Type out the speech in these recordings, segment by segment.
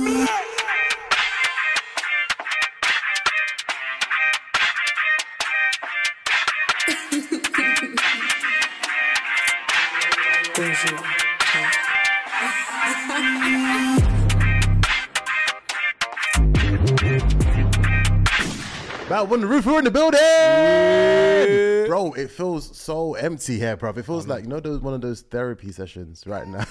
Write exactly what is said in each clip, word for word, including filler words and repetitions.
Back on the roof, we're in the building, yeah. Bro. It feels so empty here, bro. It feels oh, like, you know, those one of those therapy sessions right now.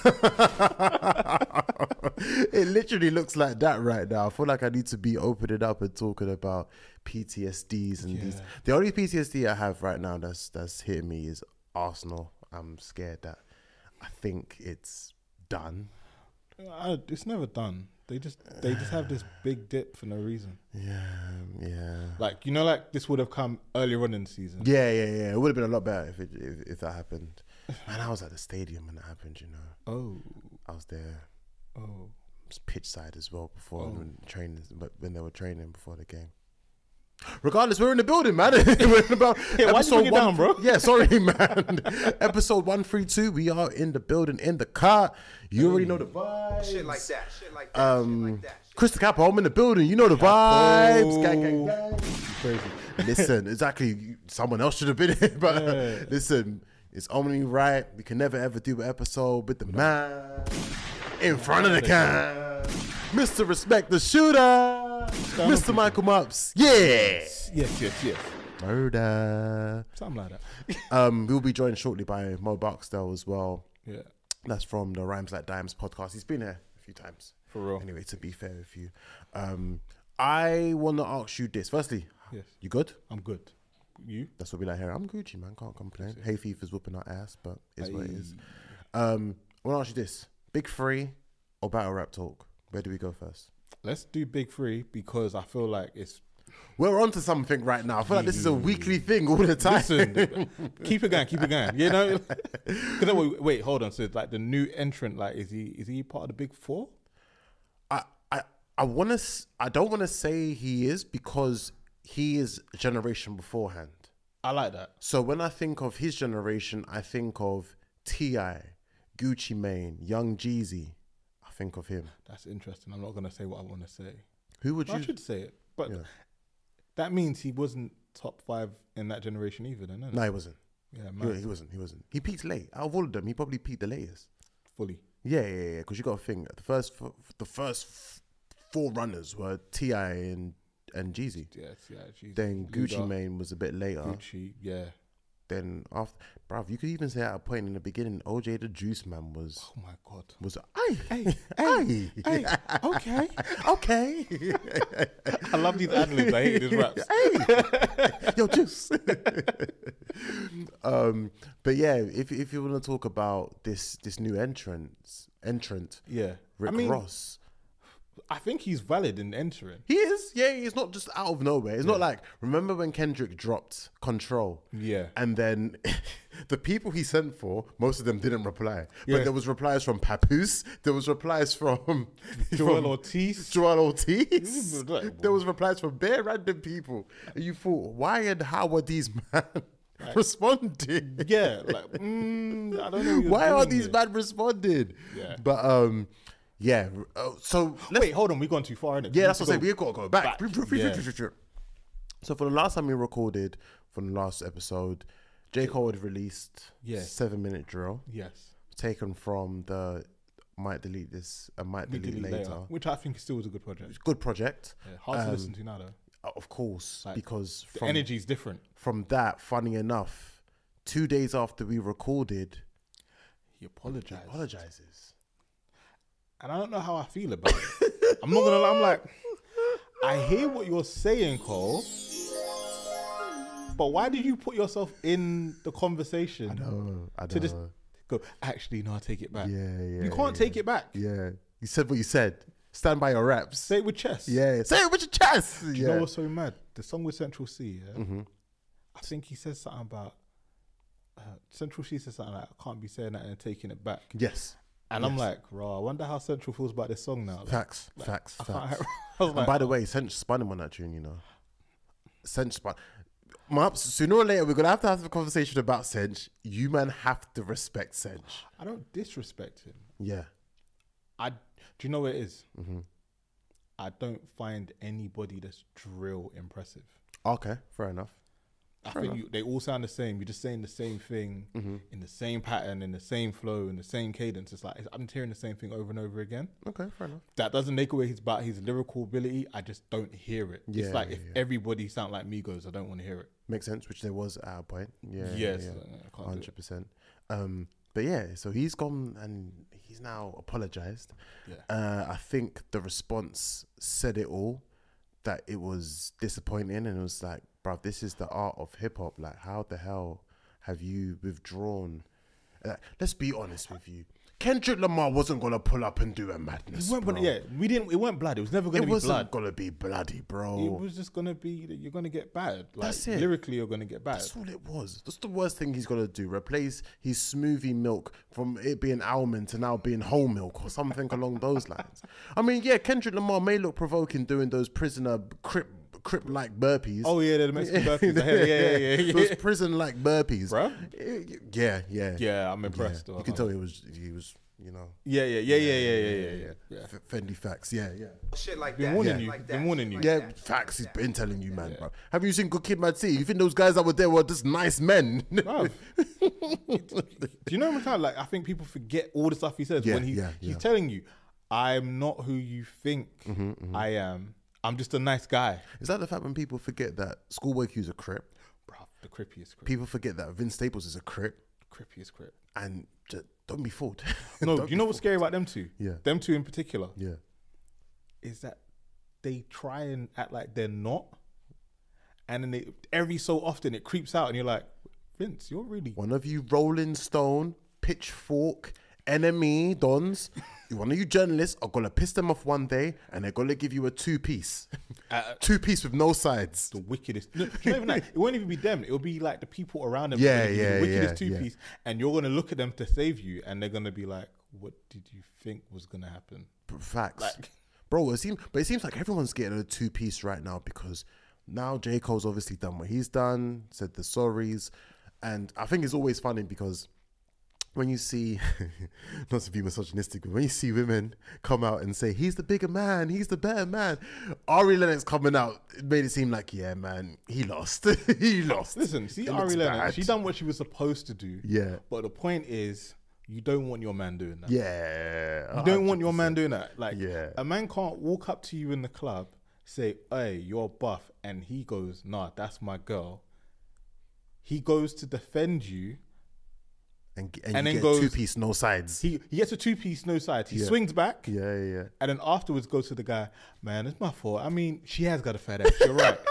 It literally looks like that right now. I feel like I need to be opening up and talking about P T S Ds and yeah. these. The only P T S D I have right now that's that's hitting me is Arsenal. I'm scared that I think it's done. I, it's never done. They just they just have this big dip for no reason. Yeah, yeah. Like, you know, like this would have come earlier on in the season. Yeah, yeah, yeah. It would have been a lot better if it if, if that happened. Man, I was at the stadium when that happened. You know. Oh. I was there. Oh. I was pitch side as well before oh. when training, but when they were training before the game. Regardless, we're in the building, man. We're in about yeah, why you it down, bro? Yeah, sorry, man. Episode one three two. We are in the building, in the car. You hey. already know the vibes. Shit like that. Shit like that. Um, shit like that. Crystal Capo, I'm in the building. You know the vibes. Gang, gang, gang. Crazy. Listen, exactly. Someone else should have been here, but yeah. listen, it's only right. We can never ever do an episode with the man in front of the cam, Mister Respect the Shooter. Mister Michael Mops, yeah, yes, yes, yes. Murder, something like that. um, we'll be joined shortly by Mo Barksdale as well. Yeah, that's from the Rhymes Like Dimes podcast. He's been here a few times. For real. Anyway, to be fair with you, um, I want to ask you this. Firstly, yes, you good? I'm good. You? That's what we like here. I'm Gucci, man. Can't complain. Hay Fever's whooping our ass, but it's what it is. Um, I want to ask you this: Big Three or Battle Rap Talk? Where do we go first? Let's do Big Three because I feel like it's... We're onto something right now. I feel like this is a weekly thing all the time. Listen, keep it going, keep it going. You know? wait, wait, hold on. So it's like the new entrant, like, is he is he part of the Big Four? I I, I want to... I don't want to say he is because he is a generation beforehand. I like that. So when I think of his generation, I think of T I, Gucci Mane, Young Jeezy. Think of him. That's interesting. I'm not going to say what I want to say. Who would you? I should say it, but yeah. that means he wasn't top five in that generation either. Then, no, he wasn't. Yeah, man. He, he wasn't. He wasn't. He peaked late. Out of all of them, he probably peaked the latest. Fully. Yeah, yeah, yeah. Because you got to think the first, the first four runners were T I and and Jeezy. Yeah, T I, Jeezy. Then Gucci Mane was a bit later. Gucci, yeah. Then after, bruv, you could even say at a point in the beginning, O J the Juice Man was. Oh my god. Was ay, hey, hey, hey, okay, okay. I love these ad-libs. I hate his raps. Hey, yo, Juice. um, but yeah, if if you want to talk about this this new entrance, entrant, yeah, Rick I mean, Ross. I think he's valid in entering. He is, yeah. He's not just out of nowhere. It's yeah. not like, remember when Kendrick dropped Control? Yeah. And then the people he sent for, most of them didn't reply. Yeah. But there was replies from Papoose. There was replies from Joel from Ortiz. Joel Ortiz. There was replies from bare random people. And you thought, why and how are these man like, responding? Yeah, like mm, I don't know. Why are these man responding? Yeah. But um. Yeah, uh, so... Wait, hold on, we've gone too far, innit? Yeah, that's what I'm saying, we've got to go back. back. Yeah. So for the last time we recorded, for the last episode, J. Cole had released yeah. Seven Minute Drill. Yes. Taken from the Might Delete This and Might Delete, delete later, later. Which I think still was a good project. It's a good project. Yeah, hard um, to listen to now, though. Of course, like, because... The from, energy is different. From that, funny enough, two days after we recorded... He apologized. He apologizes. And I don't know how I feel about it. I'm not gonna lie, I'm like, I hear what you're saying, Cole. But why did you put yourself in the conversation? I know, I know. To just go, actually, no, I take it back. Yeah, yeah. You can't yeah. take it back. Yeah. You said what you said. Stand by your raps. Say it with chest. Yeah. Say it with your chest. Do you yeah. know what's so mad? The song with Central C, yeah? Mm-hmm. I think he says something about, uh, Central C says something like, I can't be saying that and taking it back. Yes. And yes. I'm like, raw, I wonder how Central feels about this song now. Like, facts, like, facts, I facts. I and like, by the way, Cinch spun him on that tune, you know. Cinch spun. Maps, sooner or later, we're going to have to have a conversation about Cinch. You, man, have to respect Cinch. I don't disrespect him. Yeah. I. Do you know what it is? Mm-hmm. I don't find anybody that's drill impressive. Okay, fair enough. I Fair think enough. you, they all sound the same. You're just saying the same thing Mm-hmm. in the same pattern, in the same flow, in the same cadence. It's like I'm hearing the same thing over and over again. Okay, fair enough. That doesn't make away his about his lyrical ability. I just don't hear it. Yeah, it's like yeah, if yeah. everybody sound like Migos, I don't want to hear it. Makes sense, which there was at a point. Yeah, yes, yeah, uh, I can't do hundred it. percent. Um, but yeah, so he's gone and he's now apologized. Yeah. Uh, I think the response said it all. That it was disappointing, and it was like, bruv, this is the art of hip hop. Like, how the hell have you withdrawn? Uh, let's be honest with you. Kendrick Lamar wasn't gonna pull up and do a madness. It weren't, bro. gonna- yeah, we didn't. It weren't blood. It was never going it to be wasn't blood. gonna be bloody, bro. It was just going to be that you're going to get bad. Like, That's it. Lyrically, you're going to get bad. That's all it was. That's the worst thing he's gonna do. Replace his smoothie milk from it being almond to now being whole milk or something along those lines. I mean, yeah, Kendrick Lamar may look provoking doing those prisoner crip crip like burpees. Oh yeah, the Mexican burpees. Yeah, yeah, yeah, yeah, yeah. Those prison like burpees, Bruh. Yeah, yeah, Yeah, I'm impressed. Yeah. though, You I can can't- tell he was he was you know. Yeah, yeah, yeah, yeah, yeah, yeah, yeah, yeah. yeah. F- Fendi facts, yeah, yeah. Shit like Been that. warning shit you. Like Been that, warning shit you. like Yeah, that, shit facts. He's like been telling you, man, Yeah. bro. Have you seen Good Kid, Mad City? You think those guys that were there were just nice men? Bruv. Do you know what I'm like? I think people forget all the stuff he says Yeah, when he, yeah, he's yeah. telling you, "I'm not who you think Mm-hmm, I am. I'm just a nice guy." Is that the fact when people forget that Schoolboy Q's a crip? Bruv, the crippiest crip. People forget that Vince Staples is a crip, Crippiest crip. and just don't be fooled. No, Don't you know be what's fooled. scary about them two? Yeah. Them two in particular Yeah. is that they try and act like they're not, and then they, every so often it creeps out, and you're like, Vince, you're really One of you Rolling Stone, Pitchfork, Enemy, Dons, one of you journalists are gonna piss them off one day and they're gonna give you a two piece. Uh, two piece with no sides. the wickedest. No, it's not even that. It won't even be them. It'll be like the people around them. Yeah, They'll be yeah, the wickedest yeah, two yeah. piece, and you're gonna look at them to save you, and they're gonna be like, "What did you think was gonna happen?" Facts. Like- Bro, it seems but it seems like everyone's getting a two piece right now because now J. Cole's obviously done what he's done, said the sorries. And I think it's always funny because when you see, not to be misogynistic, but when you see women come out and say, he's the bigger man, he's the better man. Ari Lennox coming out, it made it seem like, yeah, man, he lost. he lost. Listen, see It Ari looks Lennox. bad. She done what she was supposed to do. Yeah. But the point is, you don't want your man doing that. Yeah. You don't want your man doing that. Like, Yeah. a man can't walk up to you in the club, say, "Hey, you're buff," and he goes, "Nah, that's my girl." He goes to defend you. And, and, And you then get two goes- piece, no sides. He he gets a two piece, no sides. He Yeah. swings back. yeah, yeah, yeah. And then afterwards goes to the guy, "Man, it's my fault. I mean, she has got a fat ass. You're right."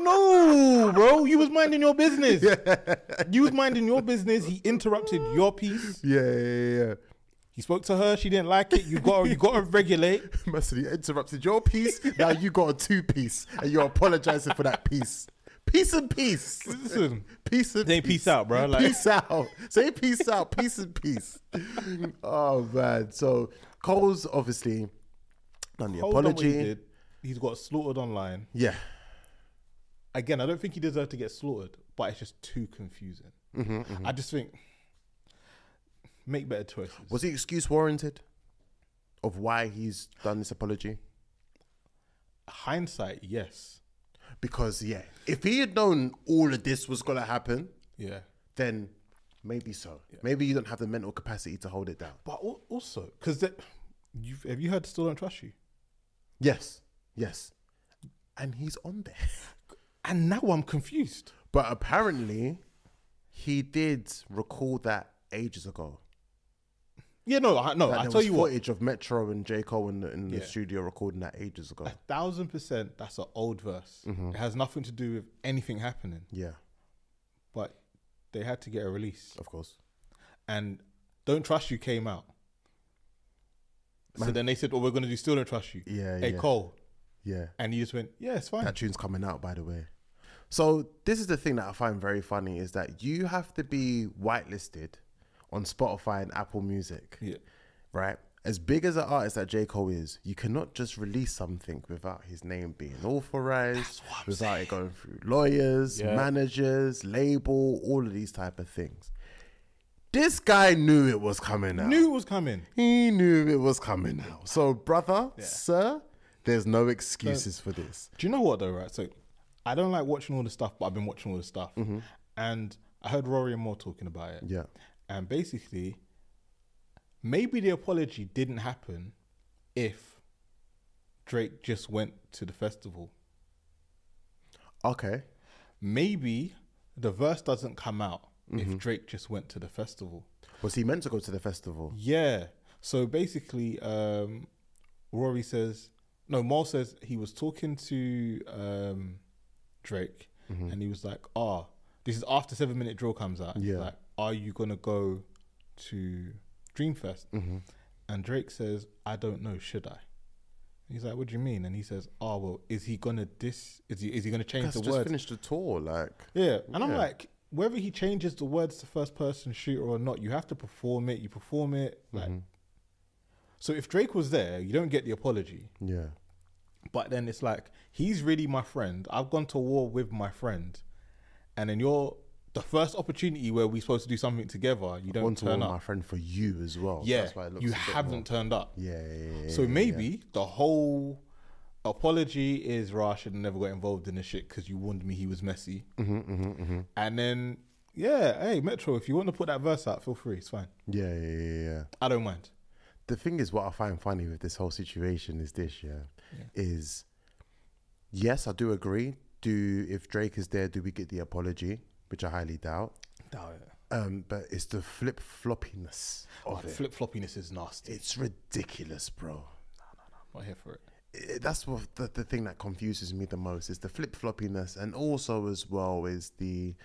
No, bro. You was minding your business. You was minding your business. He interrupted your piece. Yeah, yeah, yeah. He spoke to her. She didn't like it. You got you got to regulate. Massively interrupted your piece. Now you got a two piece, and you're apologizing for that piece. Peace and peace. Listen, Peace and Say peace out, bro. Like- peace out. Say peace out. Peace and peace. Oh man. So Cole's obviously done the hold on what he apology. did. He's got slaughtered online. Yeah. Again, I don't think he deserved to get slaughtered, but it's just too confusing. Mm-hmm, I just think make better choices. Was the excuse warranted of why he's done this apology? Hindsight, yes. Because yeah, if he had known all of this was gonna happen, Yeah. then maybe so. Maybe you don't have the mental capacity to hold it down. But al- also, because you've have you heard Still Don't Trust You? Yes. Yes. And he's on there. And now I'm confused. But apparently, he did record that ages ago. Yeah, no, I, no. Like, I there tell was you what, footage of Metro and J. Cole in the, in the Yeah. studio recording that ages ago. a thousand percent, that's an old verse. It has nothing to do with anything happening. Yeah, But they had to get a release, of course. and Don't Trust You came out. So then they said, "Oh, we're going to do Still Don't Trust You." Yeah, Hey yeah. Cole, Yeah. and he just went, "Yeah, it's fine." That tune's coming out, by the way. So this is the thing that I find very funny is that you have to be whitelisted on Spotify and Apple Music, Yeah. right? As big as an artist that J. Cole is, you cannot just release something without his name being authorized, without it going through lawyers, Yeah. managers, label, all of these type of things. This guy knew it was coming out. Knew it was coming. He knew it was coming out. So, brother, sir, There's no excuses for this. Do you know what though, right? So I don't like watching all the stuff, but I've been watching all the stuff. Mm-hmm. And I heard Rory and Moore talking about it. Yeah. And basically, maybe the apology didn't happen if Drake just went to the festival. Okay. Maybe the verse doesn't come out Mm-hmm. if Drake just went to the festival. Was he meant to go to the festival? Yeah. So basically, um, Rory says, no, Moore says he was talking to um, Drake Mm-hmm. and he was like, oh, this is after Seven Minute Drill comes out. He's Yeah. like, are you going to go to Dreamfest? Mm-hmm. And Drake says, I don't know, should I? He's like, what do you mean? And he says, oh, well, is he going to dis, is he, is he going to change That's the just words? finished the tour, like. Yeah. And I'm Yeah. like, whether he changes the words to first person shooter or not, you have to perform it. You perform it. Like, Mm-hmm. so if Drake was there, you don't get the apology. Yeah. But then it's like, he's really my friend. I've gone to war with my friend. And then you're the first opportunity where we're supposed to do something together, you don't Want to turn warn up. my friend for you as well. Yeah, That's why it looks you a bit haven't more- turned up. Yeah, yeah, yeah, So yeah, maybe yeah. the whole apology is, Ra should have never got involved in this shit because you warned me he was messy. Mm-hmm, mm-hmm, mm-hmm. And then, yeah, hey, Metro, if you want to put that verse out, feel free. It's fine. Yeah, yeah, yeah, yeah. I don't mind. The thing is, what I find funny with this whole situation is this, yeah, Yeah. is yes, I do agree. Do if Drake is there, do we get the apology? Which I highly doubt. Um, but it's the flip floppiness Oh, of the it. flip floppiness is nasty. It's ridiculous, bro. I'm not here for it. It- that's what the, the thing that confuses me the most is the flip floppiness, and also as well is the.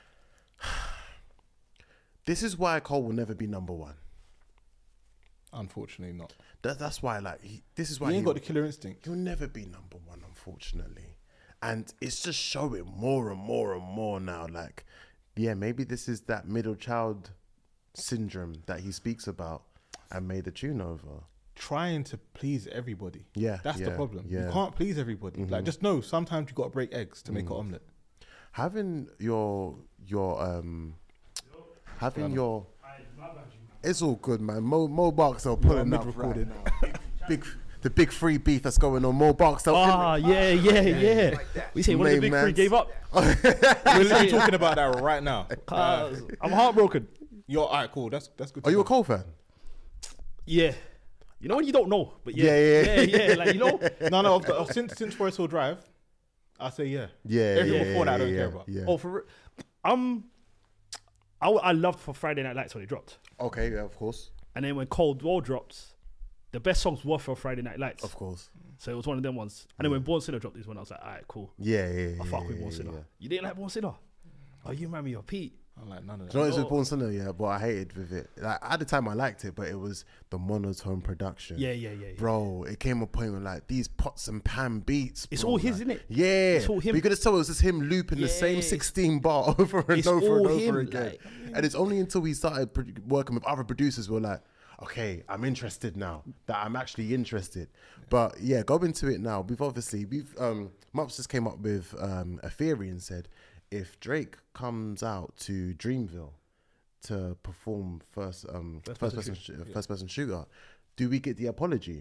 This is why Cole will never be number one. Unfortunately, not. That, that's why, like, he, this is why He ain't he- got the killer instinct. He'll never be number one, unfortunately. And it's just showing more and more and more now. Like, yeah, maybe this is that middle child syndrome that he speaks about and made the tune over. Trying to please everybody. Yeah, That's the yeah, problem. yeah. You can't please everybody. Like, just know sometimes you got to break eggs to make an omelette. Having your, your, um, having your, it's all good, man. Mo, Mo Barksdale pulling up right now. Big, the big free beef that's going on. Mo Barksdale. Ah, yeah, yeah, yeah. We say one of the Main big three mans. gave up. We're literally talking about that right now. Cause I'm heartbroken. You're all right, cool. That's that's good. to Are you a know. Cole fan? Yeah. You know when you don't know, but yeah, Yeah, yeah, yeah. yeah, like you know, No, no. Of the, of, since since Forest Hill Drive, I say yeah. Yeah, Everything yeah, before that, I don't yeah, care yeah, about. Yeah. oh for re- um, I w- I loved for Friday Night Lights when it dropped, Okay, yeah, of course, and then when Cold War dropped, the best songs were for Friday Night Lights, of course. so it was one of them ones. And then when Born Sinner dropped this one, I was like, alright, cool, Yeah, yeah, yeah. I fuck yeah, with yeah, Born Sinner. yeah. You didn't like Born Sinner? Oh, you remember your Pete? I'm like none of Do you know that. what it's with Born Sinner, yeah, but I hated with it. Like at the time I liked it, but it was the monotone production. Yeah, yeah, yeah, yeah. Bro, it came a point where like these pots and pan beats. It's bro, all his, like- isn't it? Yeah. It's all him. But you could just tell it was just him looping the Yeah, same it's- sixteen bar over and it's over and all over him, again. like- and it's only until we started pro- working with other producers we're like, okay, I'm interested now. That I'm actually interested. But yeah, go into it now. We've obviously we've um Mops just came up with um a theory and said if Drake comes out to Dreamville to perform first um first, First person, person sh- first person shooter, do we get the apology?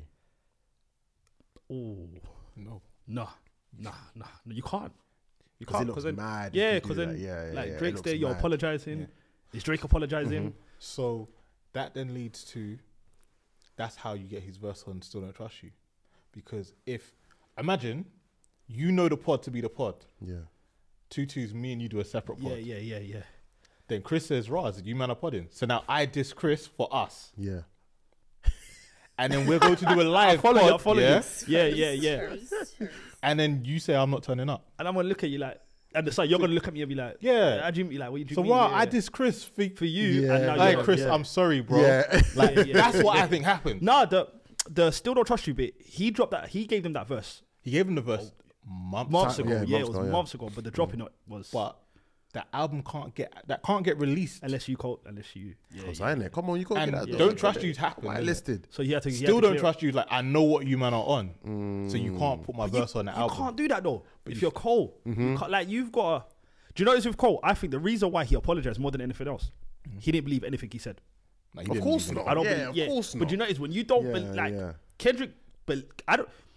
Oh No. no, nah, nah, no, you can't. You Because can't it looks then, mad. if yeah, you do because that. then yeah, yeah, like yeah, it Drake's looks there, you're mad. apologizing. Yeah. Is Drake apologizing? So that then leads to that's how you get his verse on Still Don't Trust You. Because if imagine you know the pod to be the pod. Yeah. Tutu's me and you do a separate pod. Yeah, yeah, yeah, yeah. Then Chris says, Raz, you man are podding. So now I diss Chris for us. Yeah. And then we're going to do a live Follow pod. you, follow yeah? you. Yeah, yeah, yeah. And then you say I'm not turning up. And I'm gonna look at you like, and so you're gonna look at me and be like, Yeah. how do you be like, what do you So mean? wow, yeah. I diss Chris for, for you. Yeah. And now Hey you're- Chris, yeah. I'm sorry, bro. Yeah. Like Yeah, yeah. that's what I think happened. Nah, the the still don't trust you bit. He dropped that. He gave them that verse He gave him the verse months, months ago. ago. yeah, Yeah, months it was ago, yeah. months ago. But the dropping it was But that album can't get that can't get released. unless you call unless you. Yeah, Cause yeah. I ain't Come on, you got to And get that. yeah, Don't yeah. Trust You's happened. I innit? listed. So he had to. he had Still to Don't clear it. Trust You. Like I know what you man are on, so you can't put my verse on the You album. can't do that though. If you're Cole, you can't, like you've got. to Do you notice with Cole? I think the reason why he apologized more than anything else, he didn't believe anything he said. Like, he Of didn't course even- not. I don't Yeah, believe. of Yeah, course but not. do you notice when you don't Yeah, bel like yeah. Kendrick, but I don't.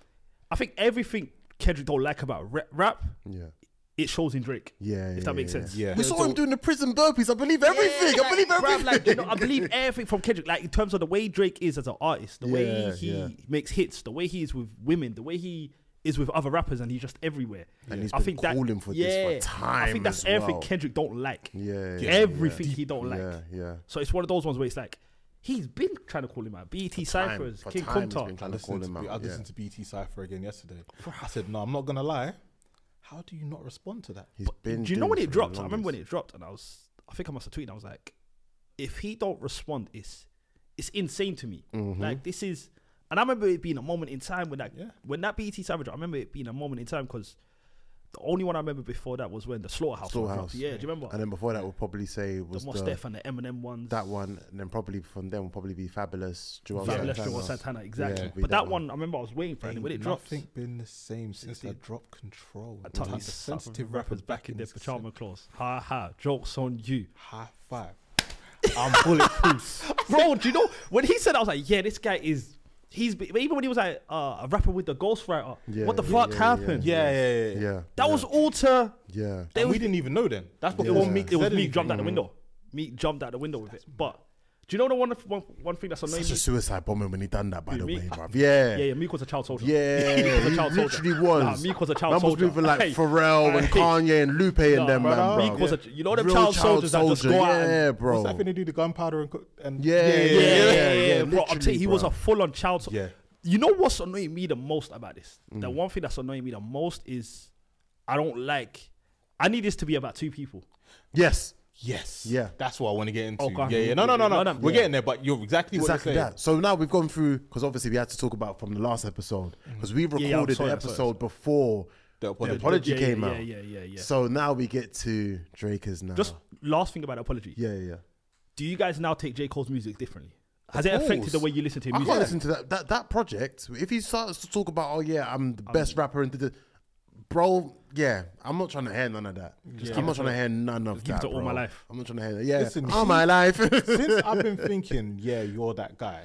I think everything Kendrick don't like about rap, rap Yeah. it shows in Drake. Yeah, If yeah, that makes yeah, sense. Yeah. We saw him doing the prison burpees. I believe everything. Yeah, I believe like, bruv, everything. like, you know, I believe everything from Kendrick. Like in terms of the way Drake is as an artist, the way Yeah, he yeah. makes hits, the way he is with women, the way he is with other rappers, and he's just everywhere. And he's I been think that, calling for yeah, this for time. I think that's as everything well. Kendrick don't like. Yeah, Yeah. everything yeah. he don't like. Yeah, yeah. So it's one of those ones where it's like he's been trying to call him out. B E T For time, Cyphers, for King time he's Kunta. been I trying to call listened, him to, out. I yeah. listened to B T Cypher again yesterday. I said, no, I'm not gonna lie. How do you not respond to that? He's been. Do you know doing when this it for the dropped? I remember when longest. it dropped, and I was, I think I must have tweeted. I was like, if he don't respond, it's it's insane to me. Mm-hmm. Like this is, and I remember it being a moment in time when that Yeah. when that B E T Cypher dropped. I remember it being a moment in time because the only one I remember before that was when the Slaughterhouse. one Slaughterhouse. dropped. Yeah, do you remember? And then before that, we'll probably say was the Mos the, Def and the Eminem ones. that one, and then probably from them will probably be Fabulous, Joel Fabulous Santana. Joel Santana, exactly. Yeah, be but that that one. one, I remember I was waiting for it. And when it Ain't dropped, nothing been the same since the- I dropped control. I tell you, Time for sensitive rappers back in their this pajama clause. Ha ha, jokes on you. High five. I'm bulletproof. Bro, do you know when he said, I was like, yeah, this guy is. He's be- even when he was like uh, a rapper with the ghostwriter. Yeah, what the yeah, fuck yeah, happened? Yeah, yeah, yeah. yeah. Yeah, That yeah, was all to. yeah. They And was, we didn't even know then. That's it before was Yeah. Meek It was said Meek anything. jumped out the window. Meek jumped out the window with it. But do you know the one one, one thing that's annoying Such a me? suicide bombing when he done that, by Who, the me? way, bruv. Yeah. Yeah, yeah, Meek was a child soldier. Yeah, Meek was a he child soldier. literally was. Nah, Meek was a child Man was soldier. moving like Hey, Pharrell and hey. Kanye and Lupe and Nah, them, man, brother, bro. Meek was a, you know them Real child soldiers that just soldier, go out and yeah, What's bro. that thing they do? The gunpowder and, co- and Yeah, yeah, yeah, yeah, yeah, bro. I'm telling you, he was a literally, full on child. So- Yeah. You know what's annoying me the most about this? Mm. The one thing that's annoying me the most is I don't like. I need this to be about two people. Yes, Yes. Yeah. That's what I want to get into. Oh, go on. yeah, yeah. No, no, no, no. No, no, We're yeah. getting there, but you're exactly, exactly what you're saying. that. So now we've gone through, because obviously we had to talk about from the last episode, because we yeah, I'm recorded sorry, the I'm sorry, episode before The the apology. apology yeah, came yeah, out. Yeah, yeah, yeah, yeah. So now we get to Drake's now. Just last thing about apology. yeah, yeah. Do you guys now take J. Cole's music differently? Has it Of affected course. the way you listen to I music? can't listen to that, that that project. If he starts to talk about, oh yeah, I'm the best rapper and the bro, yeah, I'm not trying to hear none of that. Just I'm keep not it trying to hear none of just keep that. it to all my bro. life. I'm not trying to hear that. Yeah, Listen, all he- my life. Since I've been thinking, yeah, you're that guy.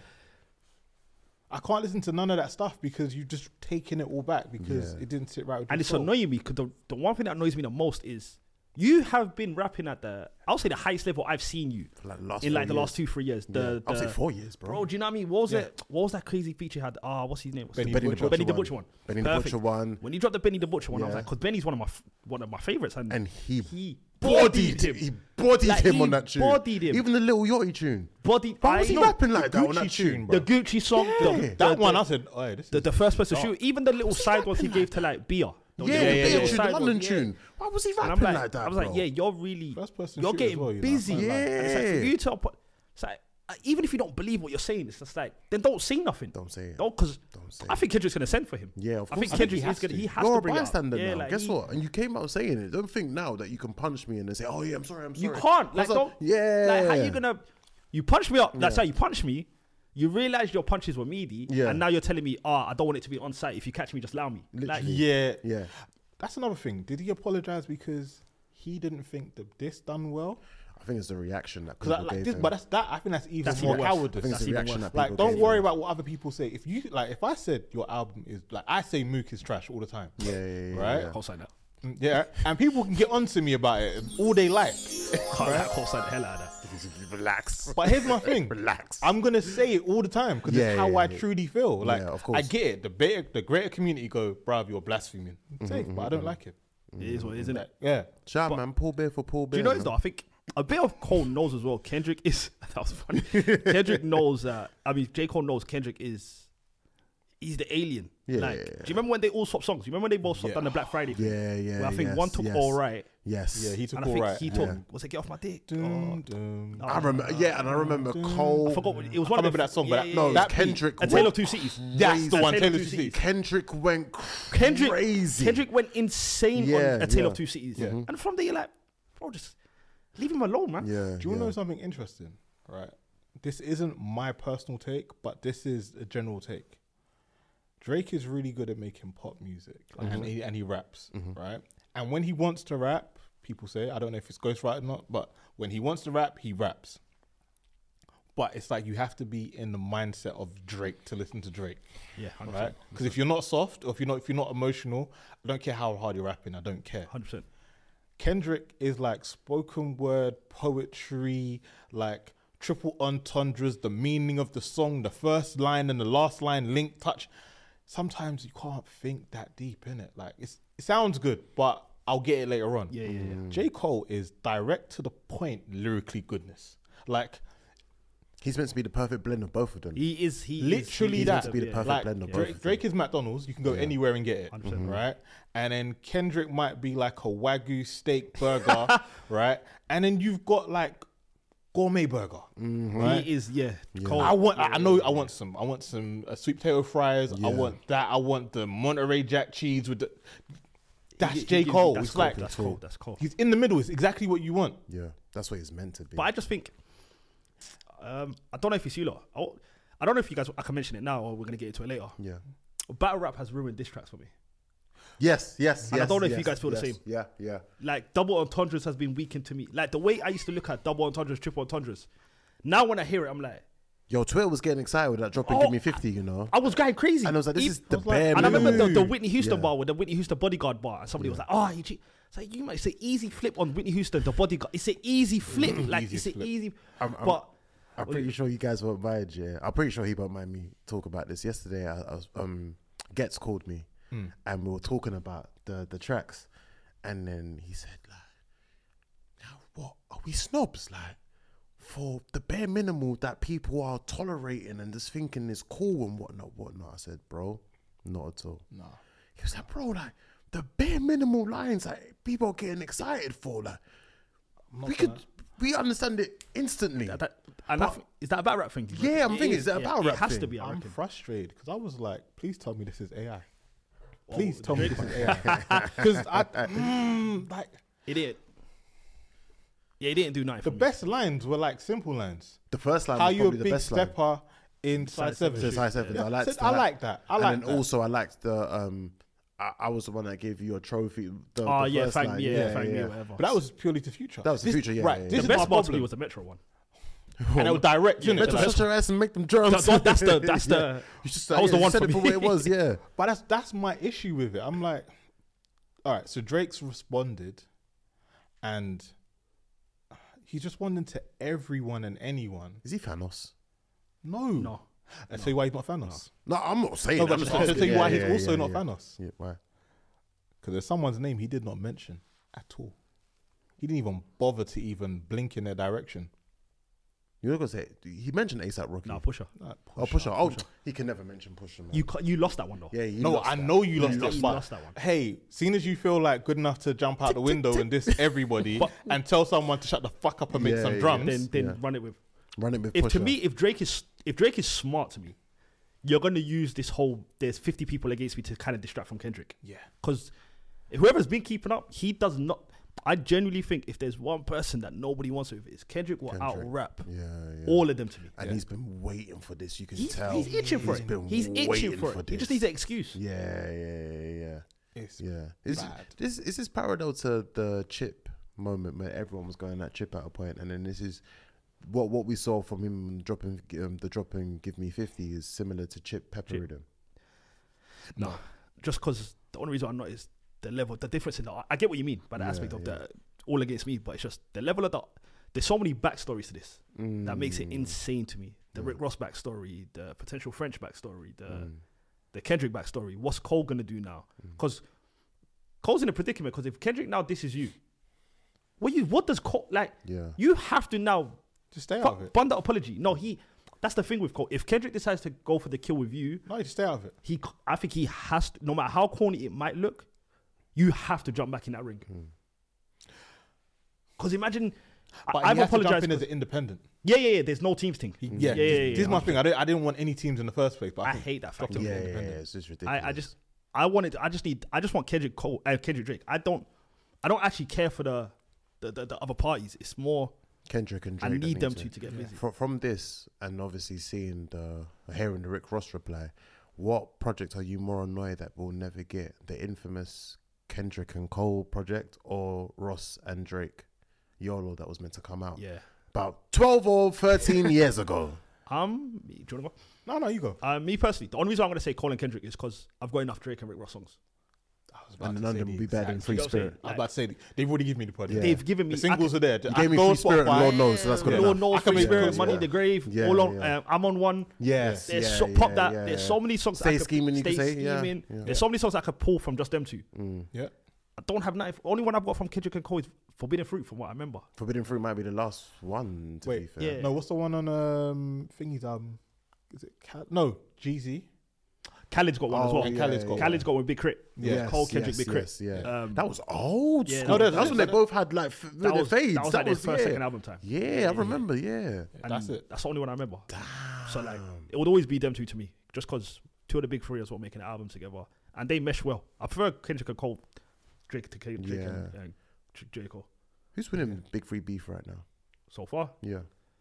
I can't listen to none of that stuff because you've just taken it all back because Yeah. it didn't sit right with And your it's soul. annoying me because the, the one thing that annoys me the most is you have been rapping at the, I'll say the highest level I've seen you For like the last in four like the years. last two, three years. Yeah. The, I'll say the- four years, bro. Bro, do you know what I mean? What was Yeah. it? What was that crazy feature you had? Ah, what's his name? What's Benny the- the Butcher Benny the one. Butcher one. Benny the Perfect. Butcher one, When you dropped the Benny the Butcher one, I was Yeah. like, because Benny's one of my f- one of my favorites, and, and he, he bodied him. He bodied Like, him he on that tune. bodied him. Even the Little Yachty tune. bodied. Why I was he know. rapping like The that on that Gucci tune, tune, bro? The Gucci song, Yeah. the, That the, one, the, I said, oh, yeah, this the, is the first person dark. shoot, even the little was he side ones he rapping gave to like Bia. The Yeah, little- the yeah, Big yeah, tune, side the ones, London yeah. tune. Why was he And I'm rapping like, like that, I was like, bro? yeah, you're really, First person you're shoot as getting well, you know, I busy. can't lie. And it's like for Yeah. you to, apo- it's like uh, even if you don't believe what you're saying, it's just like then don't say nothing. Don't say it. Don't because Don't say I think Kendrick's gonna send for him. Yeah, of I course. think I think Kendrick he is has gonna. to. He has You're to a bring it up. bystander Yeah, now. like, Guess he- what? And you came out saying it. Don't think now that you can punch me and then say, "Oh yeah, I'm sorry, I'm sorry." You can't. Like, Cause don't. I- yeah. Like, how you gonna? You punch me up. That's Yeah. how you punch me. You realize your punches were meaty, Yeah. and now you're telling me, "Ah, I don't want it to be on site. If you catch me, just allow me." Like, Literally. Yeah. Yeah. That's another thing. Did he apologize because he didn't think that this done well? I think it's the reaction that Because people like gave this, him. but that's that. I think that's even That's more even worse. I cowardice. think it's That's the even reaction worse. that Like, people don't gave worry him. about what other people say. If you like, if I said your album is like, I say Mook is trash all the time. Yeah, yeah, yeah. Right? yeah. co-sign that. Mm, Yeah, and people can get on to me about it all they like. Can't like, co-sign the hell out of that. Relax. But here's my thing. Relax. I'm gonna say it all the time because Yeah, it's how yeah, I yeah. truly feel. Like, of I course. get it. The better, the greater community go, bruv, you're blaspheming. Mm-hmm, Safe, but I don't like it. It is what it is, isn't it? Yeah. Shout But- man, Paul Bear for Paul Bear. Do you know man. this though? I think a bit of Cole knows as well. Kendrick is that was funny. Kendrick knows that. I mean, J. Cole knows Kendrick is. He's the alien. Yeah, Like, yeah, do yeah. you remember when they all swapped songs? Do you remember when they both swapped Yeah. on the Black Friday thing? Yeah, yeah. Where I think yes, one took yes. All Right, Yes. Yeah, he took and I all think right. he took Yeah. was it Get Off My Dick? Dum, Or- dum. No, I remember. Yeah, and I remember Cole. I forgot. What, it was I one of remember the- that song, yeah, but that- yeah, No, yeah. that That Kendrick. A Tale went of Two Cities. That's the A one. Tale of Tale Two of Two Cities. Cities. Kendrick went Kendrick, crazy. Kendrick went insane Yeah, on A Tale yeah. of Two Cities. Yeah. And from there, you're like, bro, just leave him alone, man. Yeah. Do you want to yeah. know something interesting? Right. This isn't my personal take, but this is a general take. Drake is really good at making pop music, like, and, he, and he raps, right? And when he wants to rap, people say, I don't know if it's ghostwriter or not, but when he wants to rap, he raps. but it's like you have to be in the mindset of Drake to listen to Drake, Yeah, one hundred right? percent. Because if you're not soft, or if you're not if you're not emotional, I don't care how hard you're rapping. I don't care. one hundred percent. Kendrick is like spoken word poetry, like triple entendres, the meaning of the song, the first line and the last line, link, touch. Sometimes you can't think that deep in it. Like it's, it sounds good, but I'll get it later on. Yeah, yeah, yeah. J. Cole is direct to the point, lyrically goodness. Like He's meant to be the perfect blend of both of them. He is. He literally is, that. he is to be the yeah. perfect like blend of both Drake, of them. Drake is McDonald's. You can go anywhere and get it, one hundred percent. right? And then Kendrick might be like a Wagyu steak burger, right? And then you've got like gourmet burger, right? He is. Yeah. Cole. I want. I I know. I want some. I want some uh, sweet potato fries. I want that. I want the Monterey Jack cheese with the. That's He- he J. gives you- Cole. That's It's Cole. like That's Cole. That's Cole. he's in the middle. It's exactly what you want. Yeah, that's what he's meant to be. But I just think, um, I don't know if it's you lot. I, I don't know if you guys. I can mention it now, or we're gonna get into it later. yeah. Battle rap has ruined diss tracks for me. Yes, yes, And I yes. don't know if yes, you guys feel the yes. same. Yeah, yeah. Like double entendres has been weakened to me. Like the way I used to look at double entendres, triple entendres. Now when I hear it, I'm like, Yo, Twitter was getting excited with that drop and Oh, give me fifty, you know. I was going crazy. And I was like, this He- is the I was like- bare And I remember the, the minimum. Whitney Houston Yeah. bar with the Whitney Houston bodyguard bar, and somebody was like, "Oh, you cheat." It's like you might say easy flip on Whitney Houston, the bodyguard. It's an easy flip, like Easy it's an flip. easy. I'm- I'm- but I'm pretty sure you guys won't mind, yeah. I'm pretty sure he won't mind me talk about this. Yesterday, I, I was, um, Gets called me, Hmm. and we were talking about the, the tracks. And then he said, like, now what? Are we snobs? Like, for the bare minimal that people are tolerating and just thinking is cool and whatnot, whatnot. I said, bro, not at all. No. He was like, bro, like, the bare minimal lines like people are getting excited for, like, we could, we understand it instantly. that, that, and I But- think- is that a battle rap thing? Yeah, I'm It thinking, is, is that a yeah, battle It rap has to thing? be. I I'm reckon. frustrated because I was like, please tell me this is A I. Oh, Please tell me Drake this is A I. Because I, mm, like, It didn't. Yeah, it didn't do nothing. the for me. best lines were like simple lines. The first line How was you a probably the big best line. stepper in size seven. To size seven. I liked Said, I that. like that. I like and then that. also I liked the um I, I was the one that gave you a trophy. The, Oh the yeah, first thank line. yeah, yeah, thank yeah. me, whatever. But that was purely to Future. That was the This- Future, yeah, Right. yeah, yeah. This the is best my part to me problem. was the Metro one. And it was direct, Yeah, innit? Better the Like, shut your ass and make them drums. That- that's the- that's Yeah. the- You just, that was yeah, the you one said for it for me. what it was. Yeah. But that's that's my issue with it. I'm like, all right, so Drake's responded, and he's responding to everyone and anyone. Is he Thanos? No, No, I tell you why he's not Thanos. No, I'm not saying. No, that. but I'm just I'll tell asking. you why Yeah, he's yeah, also yeah, not yeah. Thanos. Yeah, why? Because there's someone's name he did not mention at all. He didn't even bother to even blink in their direction. You're not gonna say he mentioned ASAP Rocky. no Pusher. Like, Oh, Pusher. Oh, he can never mention Pusher, man. You cu- you lost that one though. yeah, you No, lost I that. know you lost lost- it, you but lost that one. hey, seeing as you feel like good enough to jump out the window and diss everybody But- and tell someone to shut the fuck up and make Yeah, some yeah. drums, Then then Yeah. run it with. Run it with If Pusher. to me, if Drake is if Drake is smart to me, you're gonna use this whole there's fifty people against me to kind of distract from Kendrick. yeah, Because whoever's been keeping up, he does not. I genuinely think if there's one person that nobody wants with, it's Kendrick will out Kendrick. rap yeah, yeah. all of them to me. and Yeah. he's been waiting for this. You can He's, tell. he's itching for He's it. been He's itching waiting for for it. He just this. needs an excuse. Yeah, yeah, yeah, yeah. it's Yeah. Is bad. this is this parallel to the Chip moment where everyone was going at Chip at a point, and then this is what what we saw from him dropping um, the dropping "Give Me fifty" is similar to Chip peppering him. No, just because the only reason I'm not is the level, the difference in the. I get what you mean by the Yeah, aspect of yeah. the all against me, but it's just the level of the. There's so many backstories to this Mm. that makes it insane to me. The Yeah. Rick Ross backstory, the potential French backstory, the Mm. the Kendrick backstory. What's Cole gonna do now? Because Cole's in a predicament. Because if Kendrick now disses you, what you what does Cole like? Yeah. You have to now just stay out fu- of it. fund that apology. No, he. That's the thing with Cole. If Kendrick decides to go for the kill with you, No, just stay out of it. he. I think he has to. No matter how corny it might look, you have to jump back in that ring. Because imagine, But I, I've he has to jump apologized. in as 'cause- an independent. Yeah, yeah, yeah. There's no teams thing. He, yeah, yeah, yeah, this, yeah, this is my yeah. thing. I didn't, I didn't want any teams in the first place, but I, I think hate that drop fact. him Yeah, yeah, yeah, independent. it's just ridiculous. I, I just, I wanted. I just need. I just want Kendrick Cole, uh, Kendrick Drake. I don't. I don't actually care for the, the, the, the other parties. It's more. Kendrick and I Drake. need them to to to get busy. From, from this, and obviously seeing the hearing the Rick Ross reply, what project are you more annoyed that we'll never get? The infamous Kendrick and Cole project, or Ross and Drake YOLO that was meant to come out? Yeah. about twelve or thirteen years ago. Um, do you want to go? No, no, you go. Uh, me personally, the only reason I'm going to say Cole and Kendrick is because I've got enough Drake and Rick Ross songs. I was about And to none of say them the will be better than exact- Free You know what I'm saying? Spirit. I was about to say they've already given me the project. Yeah. They've given me The singles I are there. You I gave me go Free Spirit and Spotify. Lord knows, so that's good can, enough. Lord knows, I can Free make Spirit, those, Money yeah. in the Grave, Yeah, all on. yeah. Um, I'm on one. Yes, There's yeah, so yeah, pop that. yeah, There's yeah. so many songs. Stay I could, Scheming, you could Stay say, yeah, Scheming. yeah. There's so many songs I could pull from just them two. Yeah. I don't have nothing. Only one I've got from Kendrick and Cole is Forbidden Fruit, from what I remember. Forbidden Fruit might be the last one, to Wait, be fair. yeah. No, what's the one on um Thingy's album? Is it Cal- no Jeezy? Khaled's got one as Oh, well. and Khaled's got Khaled's got one with Big Crit. Yeah. Cole, Kendrick, yes, Big Crit. yes, yeah. Um, that was old yeah, school. that that's was- when they both had like f- That their was, fades. that was like their first, yeah. second album time. Yeah, I remember. Yeah. Yeah, And that's it. That's the only one I remember. So like, it would always be them two to me, just because two of the big three is what making an album together, and they mesh well. I prefer Kendrick and Cole, Drake to Drake Yeah. and, and J J. Cole. Who's winning Big Free beef right now? So far, Yeah.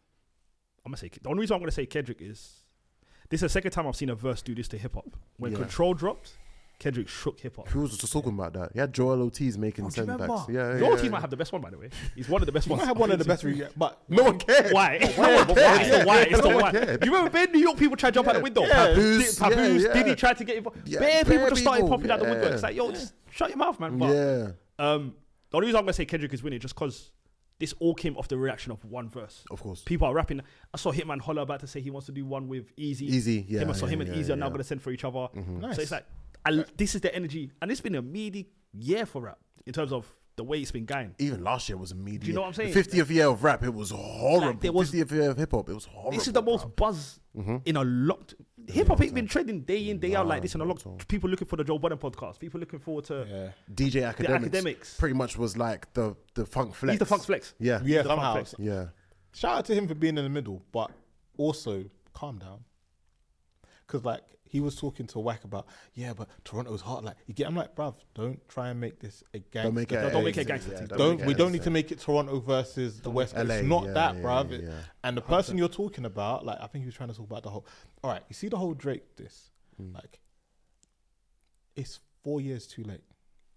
I'm gonna say the only reason I'm gonna say Kendrick is this is the second time I've seen a verse do this to hip hop. When Yeah. Control dropped, Kendrick shook hip hop. Who was just talking about that? He had Joel Ortiz making Oh, do you send remember? backs. Yeah, Joel yeah. Ortiz might have the best one, by the way. He's one of the best You ones. might have one of the best, re- but No one cared. Why? No Why? one Why? cared. It's the why. It's No the one why. cared. You remember when New York people tried to jump out the window? Yeah. Papoose, Yeah, Papoose, yeah. Diddy tried to get involved. Yeah, Bare people bare just started people, popping out the window. yeah. It's like, yo, just shut your mouth, man. But, Yeah. um, the only reason I'm gonna say Kendrick is winning just because this all came off the reaction of one verse. Of course. People are rapping. I saw Hitman Holler about to say he wants to do one with Easy. Easy, yeah, Him, I saw yeah, him and yeah, Easy are now yeah. gonna send for each other. Nice. So it's like, I, this is the energy, and it's been a meaty year for rap in terms of the way it's been going. Even last year was a media. Do you know what I'm saying? The fiftieth year of rap, it was horrible. Like, there was- fiftieth year of hip hop, it was horrible. This is the most bro. buzz Mm-hmm. in a lot. Hip hop ain't been trending day in, day out like this in a Nah, lot. not at all. People looking for the Joe Budden podcast. People looking forward to. yeah, D J Academics, Academics. pretty much was like the the funk flex. He's the Funk Flex. Yeah. yeah, The Funk somehow. Flex. Yeah. Shout out to him for being in the middle, but also calm down. Cause like he was talking to Wack about, yeah, but Toronto's hot. Like you get, I'm like, bruv, don't try and make this a gangster. Don't make it. Don't- don't make it yeah, gangster yeah, team. Don't, make it we don't a- need to make it Toronto versus the West Coast. L A, It's not yeah, that, yeah, bruv. yeah, It- yeah. And the person you're talking about, like I think he was trying to talk about the whole. All right, you see the whole Drake this, Mm. like, it's four years too late.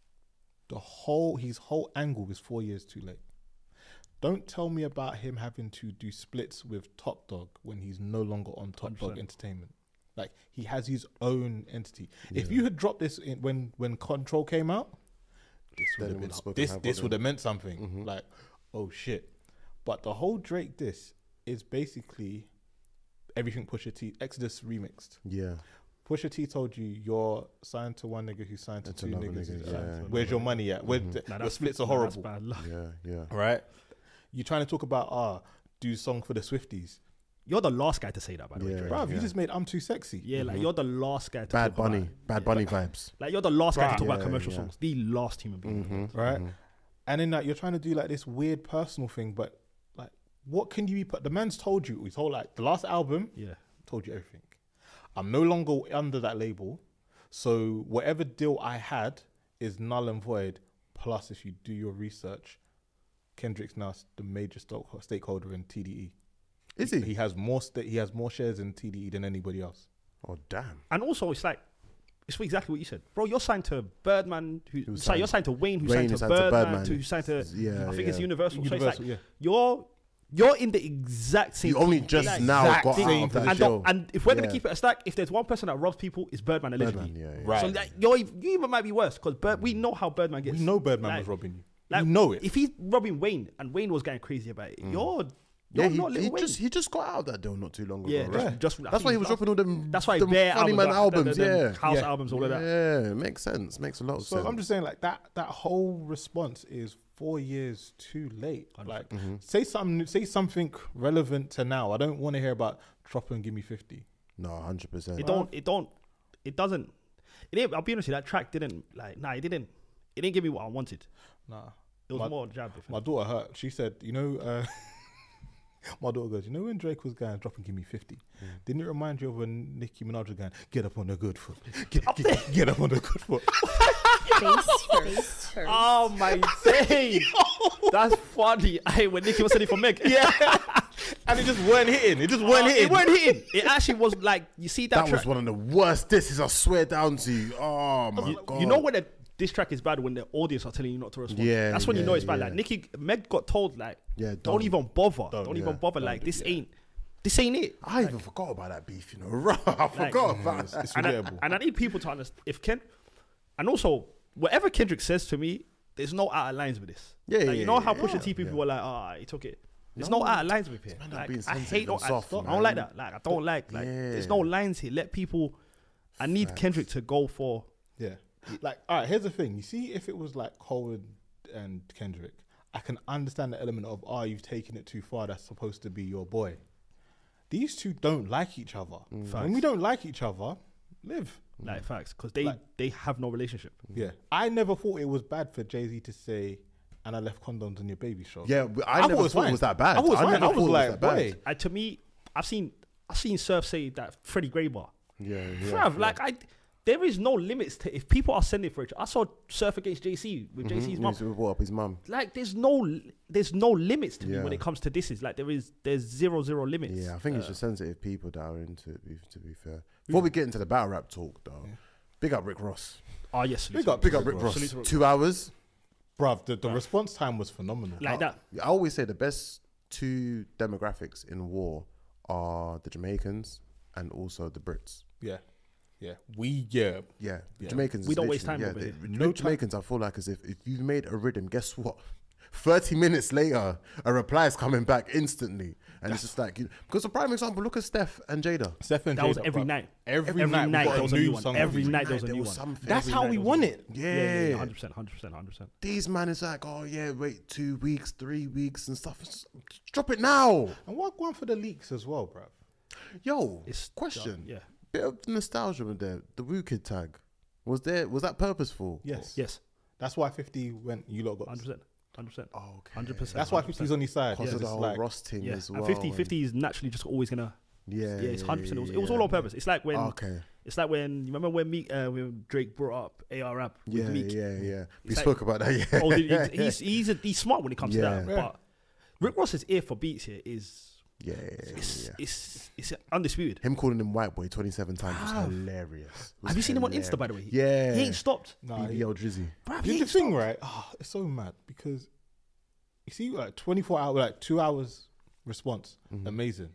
The whole his whole angle is four years too late. Don't tell me about him having to do splits with Top Dog when he's no longer on Top one hundred percent. Dog Entertainment. Like he has his own entity. If Yeah. you had dropped this in, when when Control came out, this Then would it have been would've spoken this havoc, this then. would have meant something. Mhm. Like, oh shit. But the whole Drake diss is basically everything Pusha T Exodus remixed. Yeah. Pusha T told you you're signed to one nigga who's signed to That's two another niggas. nigga, who's signed yeah. to- Where's your money at? Where Mhm. the, Nah, your that's- splits are nah, that's horrible. bad. Yeah. Yeah. Right? You're trying to talk about ah, do song for the Swifties. You're the last guy to say that, by the way. Yeah. Drake. Bruv, you yeah. just made I'm Too Sexy. Yeah, like you're the last guy to Bad talk Bunny. about, Bad yeah, Bunny like, vibes. like you're the last guy to talk about Yeah, commercial yeah. songs. The last human being. Mm-hmm. Right? And then like you're trying to do like this weird personal thing, but like what can you be put the man's told you his whole like the last album Yeah. told you everything. I'm no longer under that label. So whatever deal I had is null and void. Plus, if you do your research, Kendrick's now the major stock- stakeholder in T D E. Is he? He has more sta- he has more shares in T D E than anybody else. Oh damn. And also, it's like, it's exactly what you said. Bro, you're signed to Birdman, who, Who's sorry, signed- you're signed to Wayne, who's Wayne signed is to signed to Birdman, Birdman. to, who's signed to, Yeah, I think it's yeah. Universal. So Universal, it's like, yeah. you're, you're in the exact same You only team. just Like, now exact got same out of that and, show. the- and if we're Yeah. gonna keep it a stack, if there's one person that robs people, it's Birdman allegedly. Birdman, yeah, yeah. Right. So like, you're, ev- you even might be worse because Bird, we know how Birdman gets. We know Birdman like, was robbing you. like, you know it. If he's robbing Wayne and Wayne was going crazy about it, you're, Yeah, you're he, not Lil he Wayne. just he just got out of that deal not too long ago. yeah, right? just, Yeah. just I That's think why he was that's- dropping all them. That's why them bare funny albums, man like, albums. the- the- the yeah, house Yeah. albums, all of that. yeah, makes sense. Makes a lot of So sense. I'm just saying, like that that whole response is four years too late. Like, Mm-hmm. say something, say something relevant to now. I don't want to hear about drop and give me fifty. no, hundred percent. It don't. It don't. It doesn't. It didn't. I'll be honest with you. That track didn't like. Nah, it didn't. It didn't give me what I wanted. Nah, It was My- more jab. If my daughter hurt. She said, you know, uh, my daughter goes, you know, when Drake was going drop and give me fifty, Mm. didn't it remind you of when Nicki Minaj was going get up on the good foot, get, get, get up on the good foot? Face first. first. Oh my days! That's funny. I when Nicki was sending for Meg. Yeah, and it just weren't hitting. It just weren't Uh, hitting. It weren't hitting. It actually was like you see that. That track, was one of the worst disses. I swear down to you. Oh my you, god. you know when the this track is bad when the audience are telling you not to respond. Yeah, That's when you yeah, know it's bad. yeah. Like Nicki, Meg got told like, Yeah, don't, don't. even bother. Don't, Don't, even yeah. bother. Don't Like do- this yeah. ain't, this ain't it. I even forgot about that beef, you know. I forgot about It's, that. it's And I, forgettable. and I need people to understand if Ken, and also whatever Kendrick says to me, there's no out of lines with this. Yeah, like, yeah, you know how yeah, Pusha yeah. T people Yeah. were like, ah, he took it. There's No, no, out of lines with it. man not Like, being I sensitive hate. and I, soft, I don't man. like that. Like I don't like. Like there's no Yeah. lines here. Let people. I need Facts. Kendrick to go for. Yeah. Like, all right, here's the thing. You see, if it was like Cole and, and Kendrick, I can understand the element of, oh, you've taken it too far. That's supposed to be your boy. These two don't like each other. Mm. When we don't like each other, live. Like facts, because they Like- they have no relationship. Yeah. I never thought it was bad for Jay-Z to say, and I left condoms on your baby show. Yeah, but I, thought never it was thought fine. it was that bad. I thought it was fine. never I was thought it like, that bad. boy. I, to me, I've seen I've seen Surf say that Freddie Gray bar. Yeah, yeah. Bruv, yeah. like I, there is no limits to if people are sending for it. I saw Surf against J C with J C's Mhm, mum. he brought up his mum. Like there's no there's no limits to me Yeah. when it comes to disses. Like there is there's zero zero limits. Yeah, I think it's Uh, just sensitive people that are into it, be- to be fair. Before we get into the battle rap talk, though, big up Rick Ross. Oh yes, Big up, Big up Rick Ross. Ross. Salute to Rick Two hours. Bruv, the, the response time was phenomenal. like that. I always say the best two demographics in war are the Jamaicans and also the Brits. Yeah. Yeah. We, yeah. Yeah, the Yeah. Jamaicans. We is don't waste literally- time over Yeah, here. the, No no time. Jamaicans. I feel like as if if you've made a rhythm, guess what? Thirty minutes later, a reply is coming back instantly, and it's just like you, because a prime example. Look at Steph and Jada. Steph and That was Jada, every bruv. night. Every, Every night, we night got there was a new one. song Every every night there was a there new was one. something. That's Every how night we there was want a- it. Yeah, Yeah, yeah, hundred percent, hundred percent, hundred percent. These man is like, oh yeah, wait two weeks, three weeks, and stuff. Just drop it now, And what one for the leaks as well, bruv? yo. It's question. Yeah. Bit of nostalgia with there. The Wu Kid tag was there. Was that purposeful? Yes. Yes. That's why fifty went, you lot got. Hundred percent. Hundred percent. Oh, okay. Hundred percent. That's why fifty's on his side. Because Yeah, of the it's whole like, Ross thing Yeah. as well. And fifty, and- fifty is naturally just always gonna. Yeah, Yeah, it's yeah, hundred percent. It was, yeah, it was yeah. all on purpose. It's like when. Okay. It's like when you remember when me uh, when Drake brought up A R rap with Yeah, Meek. yeah, yeah. We It's like- spoke about that. Yeah. Oh, he- he's he's a, he's smart when it comes Yeah. to that. Yeah. But Rick Ross's ear for beats here is yeah, yeah, yeah, it's yeah. it's, it's undisputed. Him calling him white boy twenty-seven times Bruv. was hilarious. It was Have you seen him on hilarious. Insta by the way? Yeah. he ain't stopped. Nah, B B L Drizzy. Bruv, he Here's the ain't thing, stopped. right? Oh, it's so mad because you see, like twenty-four hour, like two hours response, Mm-hmm. amazing.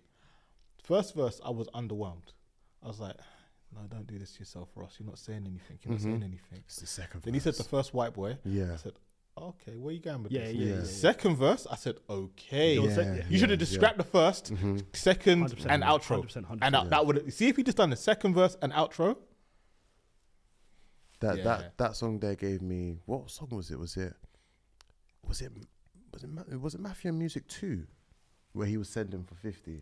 First verse, I was underwhelmed. I was like, no, don't do this to yourself, Ross. You're not saying anything. You're not saying anything. It's the second. Then he said verse. the first white boy. Yeah. I said, okay, where you going with Yeah, this? yeah, Yeah. yeah. yeah. Second verse, I said, okay. Yeah, You yeah, should have yeah. just scrapped the 1st second, one hundred percent, and outro. one hundred percent, one hundred And percent. that, that would see if he just done the second verse and outro. That Yeah. that that song there gave me what song was it? Was it was it was it Ma- was it Mafia Music two, where he was sending for fifty?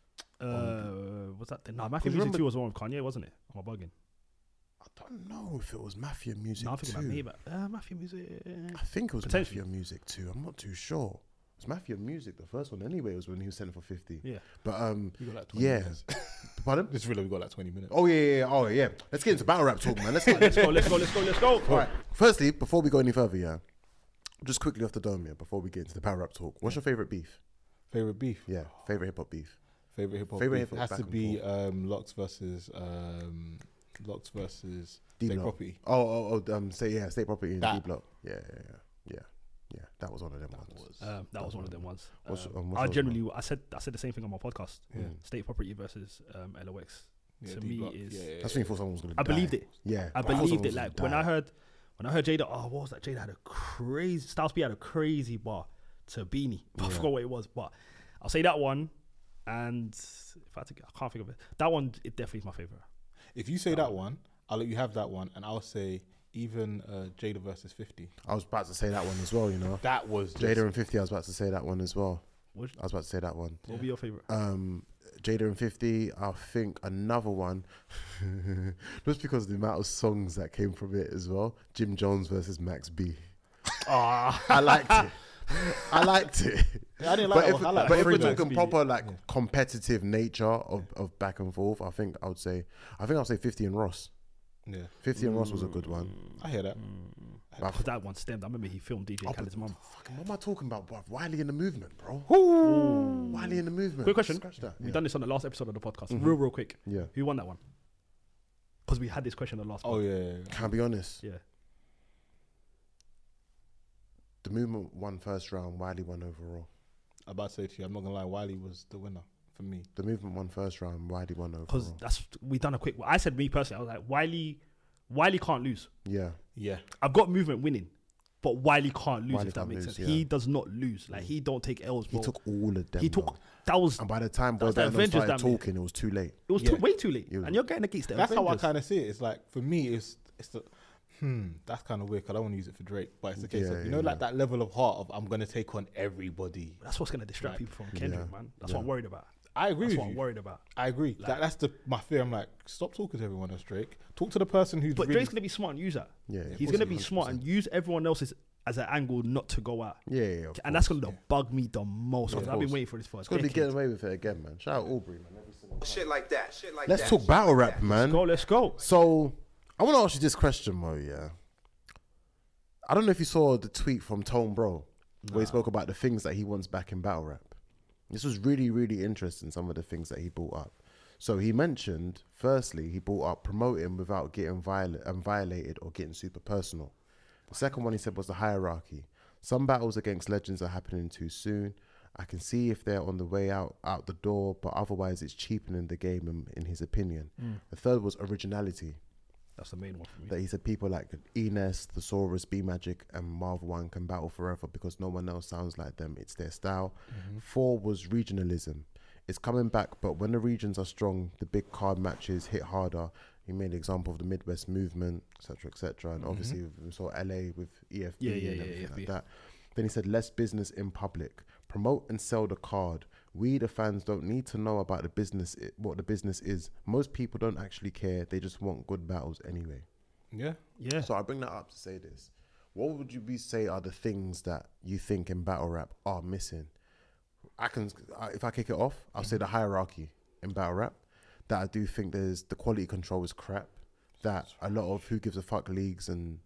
Uh, what's that? No, Matthew 'Cause Music remember- Two was the one with Kanye, wasn't it? Am I bugging? I don't know if it was Mafia Music No, I think two. about me, but uh, Matthew Music. I think it was Potentially. Mafia Music two. I'm not too sure. It was Mafia Music, the first one anyway. Was when he was sending for fifty. Yeah. But um, We got like twenty yeah. minutes. Pardon? Just really, we got like twenty minutes. Oh yeah, yeah, yeah. Oh yeah. Let's get into battle rap talk, man. Let's get. Let's go. Let's go. Let's go. Let's go. All right. Firstly, before we go any further, yeah, just quickly off the dome, yeah. Before we get into the battle rap talk, what's your favorite beef? Favorite beef. Yeah, favorite hip hop beef. Favorite hip hop. Favorite beef hip-hop has back to and be um, Locks versus um, Locks versus D State Block. Property. Oh, oh, oh, um, say yeah, state property in D That- block. Yeah, yeah, yeah, yeah, yeah. That was one of them ones. Um, that was one of them ones. What's- Um, um, what's I yours, generally, I said, I said the same thing on my podcast. Yeah. State property versus um, L O X. Yeah, To D-Block. me, is Yeah, yeah, That's yeah. when you thought someone was gonna. I die. believed it. Yeah, I thought believed someone it. was Like gonna when I die. heard, when I heard Jada, oh, what was that? Jada had a crazy. Styles P had a crazy bar to Beanie. I forgot what it was, but I'll say that one. And if I had to, get- I can't think of it. That one, it definitely is my favorite. If you say that one, I'll let you have that one, and I'll say even uh, Jada versus fifty. I was about to say that one as well. You know, That was just, Jada and fifty. I was about to say that one as well. What, I was about to say that one. what would be your favorite? Um, Jada and fifty. I think another one, just because of the amount of songs that came from it as well. Jim Jones versus Max B. Ah, I liked it. I liked it. I didn't like But that if, one. I like but if we're Freeman. talking proper like competitive nature of, of back and forth, I think I would say I think I'll say fifty and Ross. Yeah, fifty and Ross was a good one. I hear that. because that one stemmed. I remember he filmed D J Oh, Khaled's mum. Fucking, what am I talking about, bro? Wiley in the movement, bro. Ooh. Wiley in the movement. Quick question. Scratch that. We've Yeah. done this on the last episode of the podcast. Mhm. Real, real quick. Yeah. Who won that one? Because we had this question on the last Oh one. yeah, yeah, yeah. Can I be honest? Yeah. The movement won first round. Wiley won overall. I'm about to say to you, I'm not gonna lie, Wiley was the winner for me. The movement won first round. Wiley won Because overall. that's we done a quick. I said me personally, I was like Wiley. Wiley can't lose. Yeah. Yeah, I've got movement winning, but Wiley can't lose. Wiley if that can't makes lose, sense, yeah. he does not lose. Like he don't take L's. He Bro. took all of them. He took bro. that was And by the time that was Boy the Band Avengers started damn near. talking, it was too late. it was Yeah. too, way too late, Yeah. and you're getting against the that's how I Avengers. kind of see it. It's like for me, it's it's the hmm. That's kind of weird. 'Cause I don't want to use it for Drake, but it's the case Yeah, of you yeah, know, like yeah. that level of heart of I'm gonna take on everybody. That's what's gonna distract Like, people from Kendrick, yeah, man. That's yeah. what I'm worried about. I agree That's with what you. I'm worried about. I agree. Like- that, that's the my fear. I'm like, stop talking to everyone else, Drake. Talk to the person who's. But really, Drake's gonna be smart and use that. Yeah, yeah, He's of course gonna he be is, smart and use everyone else's as an angle not to go out. Yeah, yeah, yeah, of And that's course. gonna bug me the most. Of because I've been course. waiting for this for a It's gonna be decade. getting away with it again, man. Shout out Aubrey, man. Every single time. Shit like that. Shit like Let's that. talk battle rap, man. Go, let's go. So I want to ask you this question, Mo. Yeah, I don't know if you saw the tweet from Tone Bro where he spoke about the things that he wants back in battle rap. This was really, really interesting. Some of the things that he brought up. So he mentioned, firstly, he brought up promoting without getting viol- um, violated or getting super personal. The second one he said was the hierarchy. Some battles against legends are happening too soon. I can see if they're on the way out out the door, but otherwise it's cheapening the game in, in his opinion. The third was originality. That's the main one for me. That he said people like Enes, Thesaurus, B Magic, and Marvel One can battle forever because no one else sounds like them. It's their style. Four was regionalism. It's coming back, but when the regions are strong, the big card matches hit harder. He made an example of the Midwest movement, et cetera, et cetera. And obviously we saw L A with E F B Yeah, yeah, and yeah, everything E F B. like that. Then he said less business in public. Promote and sell the card. We, the fans, don't need to know about the business, i- what the business is. Most people don't actually care. They just want good battles anyway. yeah. Yeah. So I bring that up to say this. What would you be say are the things that you think in battle rap are missing? I can, uh, if I kick it off, I'll say the hierarchy in battle rap. That I do think there's the quality control is crap. That a lot of who gives a fuck leagues and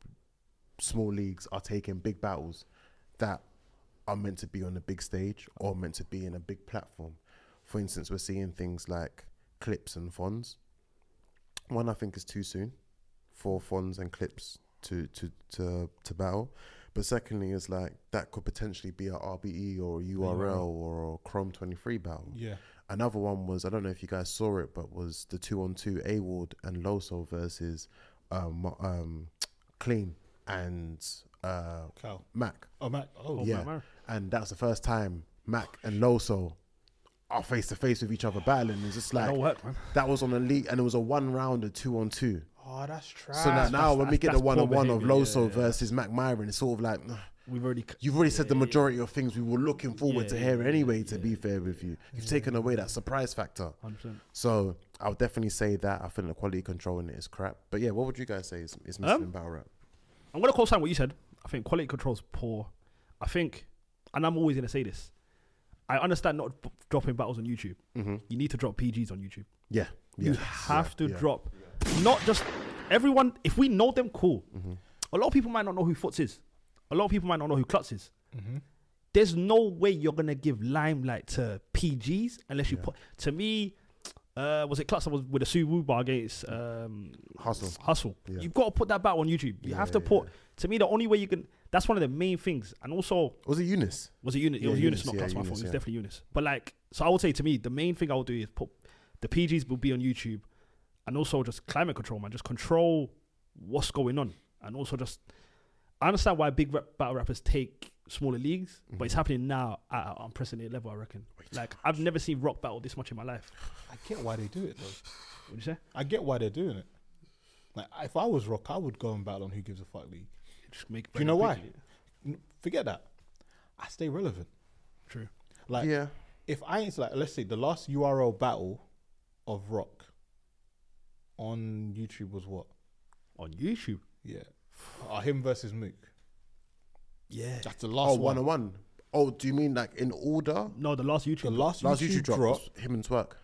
small leagues are taking big battles that are meant to be on a big stage or meant to be in a big platform. For instance, we're seeing things like Clips and Fonz. One, I think is too soon for Fonz and Clips to to to to battle. But secondly, is like that could potentially be a R B E or a U R L or a Chrome twenty-three battle. Yeah. Another one was, I don't know if you guys saw it, but was the two on two Award and Loso versus um, um, Clean and uh, Cal. Mac. Oh, Mac. Oh, Oh, yeah, Mac Mara. and that's the first time Mac and Loso are face to face with each other battling. It's just like Don't work, man. that was on a league, and it was a one round, a two on two. Oh, that's trash. So now, now when we that's- get the that's one on poor one of behaviour, Loso yeah, yeah, yeah. versus Mac Myron, it's sort of like ugh, We've already. you've already said the majority of things we were looking forward Yeah, to yeah, hearing yeah, anyway. yeah, to yeah. be fair with you, you've taken away that surprise factor. one hundred percent. So I would definitely say that I think the quality control in it is crap. But yeah, what would you guys say is, is missing Um, in battle rap? I'm gonna co-sign what you said. I think quality control's poor. I think, and I'm always gonna say this. I understand not b- dropping battles on YouTube. Mm-hmm. You need to drop P Gs on YouTube. Yeah, yeah, You have yeah, to yeah. drop, not just everyone. If we know them, cool. Mm-hmm. A lot of people might not know who Foots is. A lot of people might not know who Klutz is. Mm-hmm. There's no way you're gonna give limelight to P Gs unless you Yeah. put. To me, uh, was it Klutz that was with a Suwu bar against um, Hustle. Hustle? Yeah. You've got to put that battle on YouTube. You Yeah, have to yeah, put. yeah. To me, the only way you can. That's one of the main things. And also, Was it Eunice? was it Eunice? Yeah, it was Eunice, Eunice, not yeah, Klutz. My Eunice, fault. It was yeah. definitely Eunice. But like, so I would say to me, the main thing I would do is put the P Gs will be on YouTube, and also just climate control, man. Just control what's going on, and also just. I understand why big rap, battle rappers take smaller leagues, but Mm-hmm. it's happening now at an unprecedented level. I reckon. Like I've never seen rock battle this much in my life. I get why they do it though. What do you say? I get why they're doing it. Like if I was Rock, I would go and battle on Who Gives a Fuck League. Just make. Do you know why? quickly. N- Forget that. I stay relevant. True. Like yeah. if I ain't like, let's say the last U R L battle of Rock on YouTube was what? On YouTube. Yeah, uh, him versus Mook. Yeah. That's the Oh, last one one. on one. Oh, do you mean like in order? No, the last YouTube. The last, Last YouTube, YouTube drop, drop, was him and Twerk.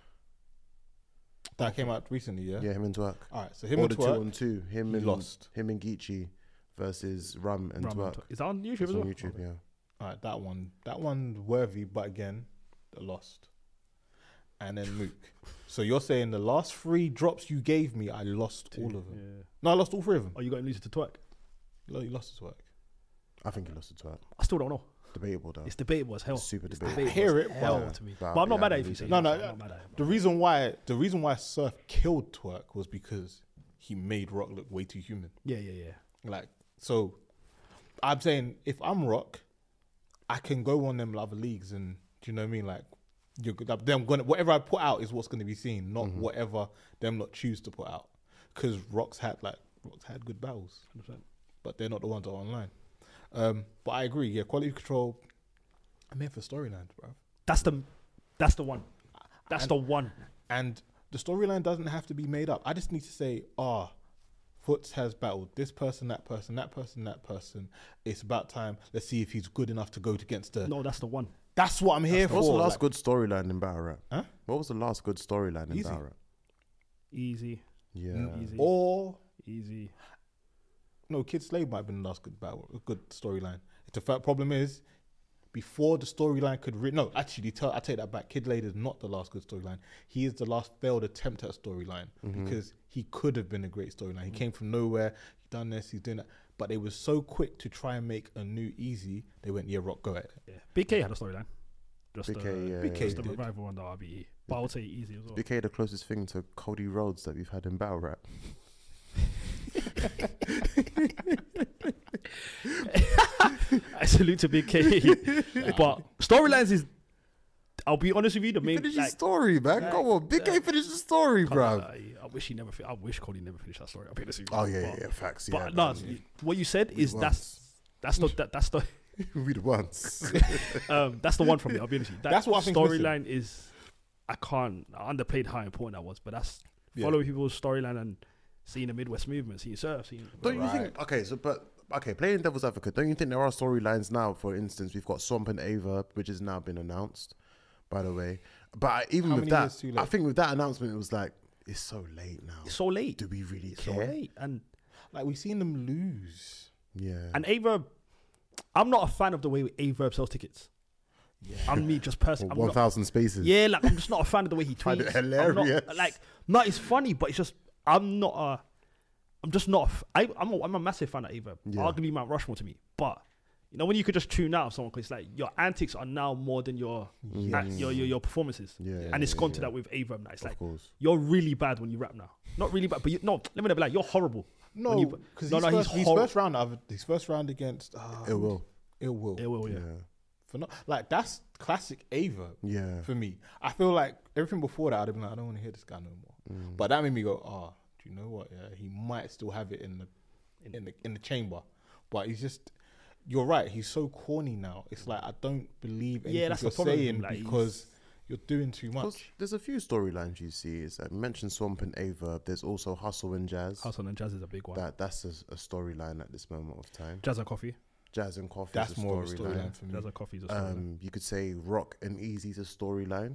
that came out recently. Yeah. Yeah, him and Twerk. All right. So him Or and the two Twerk. on two. Him he and lost. him and Geechee versus Rum and Rum and Twerk. Twerk. Is that on YouTube It's as well? on YouTube, yeah. All right, that one, that one worthy, but again, they lost. And then Mook. So you're saying the last three drops you gave me, I lost all of them. Yeah. No, I lost all three of them. Oh, you got to lose it to Twerk. No, you lost his work. I think he lost to Twerk. I still don't know. Debatable though. It's debatable as hell. Super It's debatable. I hear as it, hell but- to me. but But I'm not yeah, mad I at it if you believe say it. No, that. no, I'm yeah. not mad at it. The reason why the reason why Surf killed Twerk was because he made Rock look way too human. Yeah, yeah, yeah. Like, so I'm saying if I'm Rock, I can go on them other leagues and do you know what I mean? Like, you're good. Like, them gonna whatever I put out is what's gonna be seen, not Mm-hmm. whatever them not choose to put out. Because Rock's had like Rock's had good battles, one hundred percent. but they're not the ones that are online. Um, but I agree. Yeah, quality control. I'm here for storylines, bro. That's the, that's the one. That's And- the one. And the storyline doesn't have to be made up. I just need to say, ah, Foots has battled this person, that person, that person, that person. It's about time. Let's see if he's good enough to go against the. No, that's the one. That's what I'm here What was for. the last like- good storyline in battle rap? Huh? What was the last good storyline in Easy. battle rap? Easy, Yeah. Mm, easy, Or easy. no, Kid Slave might have been the last good battle, a good storyline. The first problem is, before the storyline could re- no, actually, tell, I take that back. Kid Slade is not the last good storyline. He is the last failed attempt at a storyline Mm-hmm. because he could have been a great storyline. He came from nowhere. He done this. He's doing that. But they were so quick to try and make a new Easy. They went, yeah, Rock, go ahead. Yeah. B K had a storyline. Just B K, uh, yeah, just yeah, the did. revival on the R B E. But I would say easy as well. B K the closest thing to Cody Rhodes that we've had in battle rap. I salute to Big K. But storylines is, I'll be honest with you, the main. Finish like, his story, man. like, Come on, Big K finish the story, I, bro. I wish he never. Fi- I wish Cody never finished that story. I'll be honest with you. Oh yeah, but, yeah, yeah, facts. But yeah, no, man. what you said is We that's that's the that, that's the we the ones. um that's the one from me. I'll be honest with you. That That's what I think's missing. storyline is. I can't I underplayed how important that was, but that's Yeah. following people's storyline and seeing the Midwest movement, seeing surf, seeing. Don't you Right. think? Okay, so but okay, playing devil's advocate. Don't you think there are storylines now? For instance, we've got Swamp and Ava, which has now been announced, by the way. But I, even How with many that, years too late? I think with that announcement, it was like it's so late now. It's so late. Do we really It's so care? late, and Like, we've seen them lose. Yeah. and Averb. I'm not a fan of the way Averb sells tickets. Yeah. I'm me just personally. One thousand spaces. Yeah, like I'm just not a fan of the way he tweets. Find it I'm not- hilarious. like, no, it's funny, but it's just I'm not a. I'm just not. A, f- I, I'm a, I'm a massive fan of Averb. Yeah. Arguably Mount Rushmore to me, but you know when you could just tune out of someone because like your antics are now more than your Yes. act- your, your your performances. Yeah, and it's yeah, gone to yeah. that with Averb now. It's Of like course. you're really bad when you rap now. Not really bad, but you, no. Let me not be like you're horrible. when No, you- because no, his, no, first, he's his hor- first round, of- his first round against uh, It will. Ill Will. It will, Yeah. yeah. For not, like, that's classic Ava Yeah. for me. I feel like everything before that, I'd have been like, I don't want to hear this guy no more. Mm. But that made me go, oh, do you know what? Yeah, he might still have it in the in the in the chamber, but he's just. You're right. He's so corny now. It's like I don't believe anything Yeah, that's the you're problem with saying him, like, because you're doing too Because much. there's a few storylines you see. Is like, mentioned Swamp and Ava. There's also Hustle and Jazz. Hustle and Jazz is a big one. That that's a, a storyline at this moment of time. Jazz and Coffee. Jazz and Coffee. That's is a more of a storyline. storyline for me. Jazz and Coffee is a storyline. Um, you could say Rock and Easy's a storyline.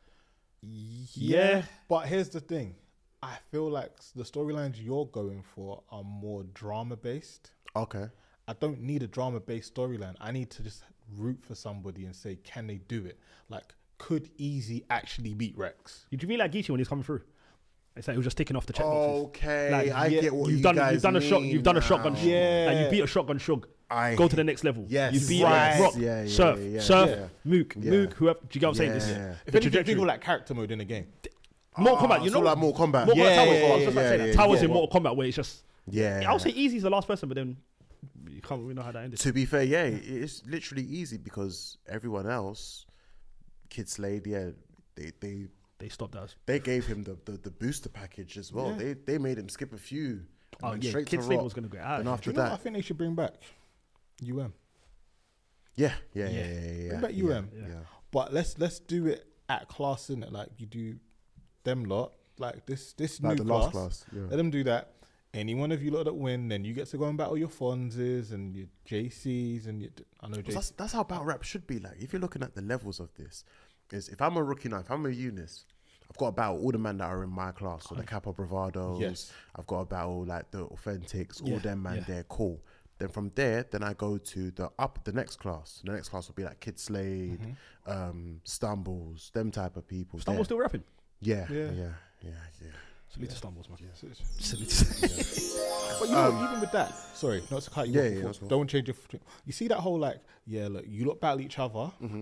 yeah. But here's the thing. I feel like the storylines you're going for are more drama based. Okay. I don't need a drama based storyline. I need to just root for somebody and say, can they do it? Like, could Easy actually beat Rex? Did you mean like Geechee when he's coming through? It's like he was just ticking off the checkboxes. Okay, Like, I yeah, get what you've you done. guys You've done a shot. mean You've done a shotgun. now. sh- Yeah. Like you beat a shotgun shug. I Go to the next level. Yes, You beat right. Rock, Yeah, yeah, Surf, yeah, Surf, yeah. Mook, Yeah. Mook. Whoever. Do you get what I'm saying? This Yeah. is If the If anything, trajectory. think of like character mode in the game. Mortal Kombat. Ah, You so know, like Mortal Kombat. Mortal Yeah, Kombat Towers. yeah, I was just about to yeah, say that. yeah, Towers yeah. in Mortal Kombat where it's just. Yeah, I would say Easy's the last person, but then you can't really know how that ended. To be fair, yeah, it's literally easy because everyone else, Kid Slade, yeah, they they They stopped us. they gave him the, the, the booster package as well. Yeah. They they made him skip a few. and Oh went yeah, straight Kid to Slade Rock. was gonna go out. And yeah. after Do you know what I that, think they should bring back? U M. yeah, yeah, yeah, Yeah. yeah, yeah. yeah, Bring back yeah, U M. Yeah. Yeah. But let's let's do it at class, innit? Like you do them lot. Like this this Like new the last class. class. Yeah. Let them do that. Any one of you lot that win, then you get to go and battle your Fonzes and your J Cs and your, I know J 'Cause That's, that's how battle rap should be like. If you're looking at the levels of this, is if I'm a rookie now, if I'm a Eunice, I've got to battle all the men that are in my class. So the Capo Bravados. Yes. I've got to battle like the Authentics, all Yeah, them man, yeah. they're cool. Then from there, then I go to the up the next class. The next class will be like Kid Slade, Mm-hmm. um, Stumbles, them type of people. Stumble there. still rapping. Yeah, yeah, Yeah. yeah, yeah, yeah. Salute to Stumbles, man. C. Salute to- But you know, Um, even with that, Sorry, not to cut you Yeah, off. yeah, before. that's cool. Don't change your. f- You see that whole like, yeah, look, you look battle each other. Mm-hmm.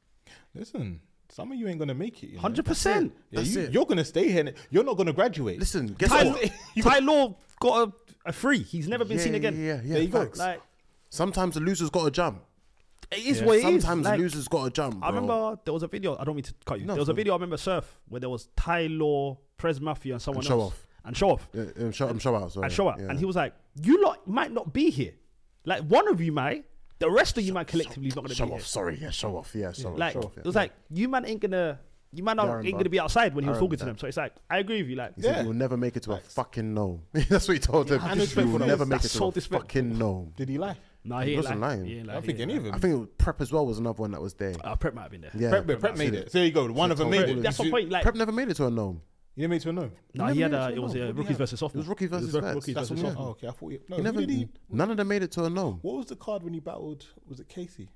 Listen, some of you ain't gonna make it. You know? Hundred percent. Yeah, That's you, it. you're gonna stay here. And you're not gonna graduate. Listen, guess Ty, what? Ty Law got a, a free. He's never been Yeah, seen yeah, again. Yeah, yeah, There you go. facts. Like Sometimes the loser's got to jump. it is Yeah. what it is. Sometimes Like, the loser's got to jump. I bro. remember there was a video. I don't mean to cut you. No, there was a cool. video I remember Surf where there was Ty Law, Prez Mafia, and someone And Show else. Off. And Show Off. Yeah, um, show, um, show out, sorry. And Show Out. Yeah. And he was like, "You lot might not be here. Like one of you might. The rest of you might collectively is not going to Show be off, here. sorry, yeah, show off, yeah, show off, Like show off. Yeah. it was like you man ain't gonna. You man Yeah, I not, ain't remember. gonna be outside when he I was talking remember to them. that. So it's like I agree with you. Like He said Yeah. you'll never make it to a fucking gnome. That's what he told him. how You disrespectful will that never is. make it That's to so a disrespectful. fucking gnome. Did he lie? nah, He he ain't wasn't lying. lying. He ain't I lying. don't think He ain't any of lying. them. I think Prep as well was another one that was there. Uh, Prep might have been there. Yeah, Prep, Prep made it. So there you go. One of them made it. That's the You- point. Like Prep never made it to a gnome. You didn't make it to a no. nah, never he had made it a. to It a was gnome. a What did he rookies have? versus sophomore. It was rookies versus It was vets. rookies That's versus what. sophomore. Oh, okay. I thought. You, no, He who never, did he? none of them made it to a gnome. What was the card when he battled? Was it Casey?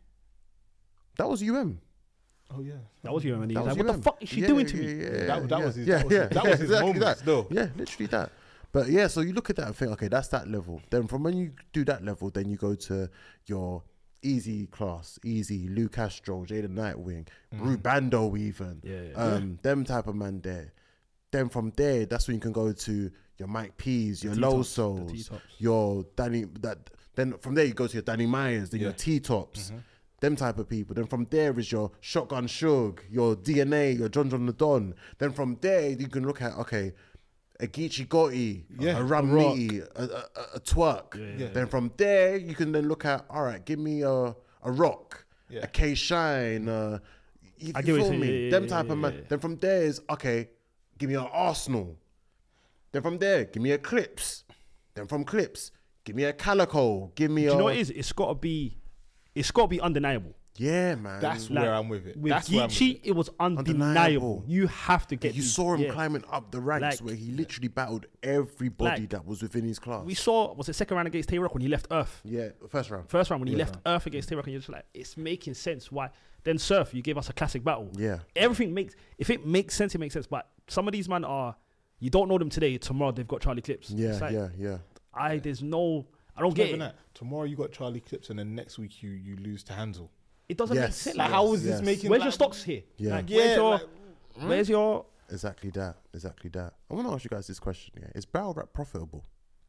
That was U M. Oh yeah. That was you, and he That was was like, "What U M. the fuck is she Yeah, doing to yeah, me?" Yeah, That- that yeah, was his- yeah, that was yeah, his- that yeah, was his exactly moments, that. though. Yeah, literally that. But yeah, so you look at that and think, okay, that's that level. Then from when you do that level, then you go to your easy class, easy Lou Castro, Jaden Nightwing, Rubando even. Yeah, yeah. Um, them type of man there. Then from there, that's when you can go to your Mike P's, your T-tops, the Losos, T-tops. your Danny. That then from there you go to your Danny Myers, then your Yeah. T tops. Them type of people. Then from there is your Shotgun Shug, your D N A, your John John the Don. Then from there you can look at okay, a Geechee Gotti, Yeah, a a Rum Rock. Meaty, a, a, a, a Twerk. Yeah. Then from there you can then look at all right, give me a a Rock, Yeah. a K Shine. Uh, you, I you get what feel you're saying, me? yeah, yeah, Them yeah, type yeah, of man. yeah. Then from there is okay, give me an Arsenal. Then from there, give me a Clips. Then from Clips, give me a Calico. Give me Do a you know what it is? It's got to be. It's got to be undeniable. yeah, man. That's Like, where I'm with it. With That's where I'm with Geechee, it. it was undeniable. Undeniable. You have to get. you these- saw him yeah. climbing up the ranks Like- where he literally battled everybody Like, that was within his class. We saw was it second round against Tay Rock when he left Earth. yeah, first round. First round when he left Earth against Tay Rock, and you're just like, it's making sense. Why? Then Surf, you gave us a classic battle. Yeah. Everything makes. If it makes sense, it makes sense. But some of these men are. You don't know them today. Tomorrow they've got Charlie Clips. Yeah, It's like, yeah, yeah. I there's no. I don't Not get even it. that. Tomorrow you got Charlie Clips, and then next week you you lose to Hansel. It doesn't make Yes. sense. Like, Like, how is yes. this making? where's like, your stocks here? Yeah. Like, Yeah, where's your? like, where's your? Exactly that. Exactly that. I want to ask you guys this question. Yeah, is battle rap profitable?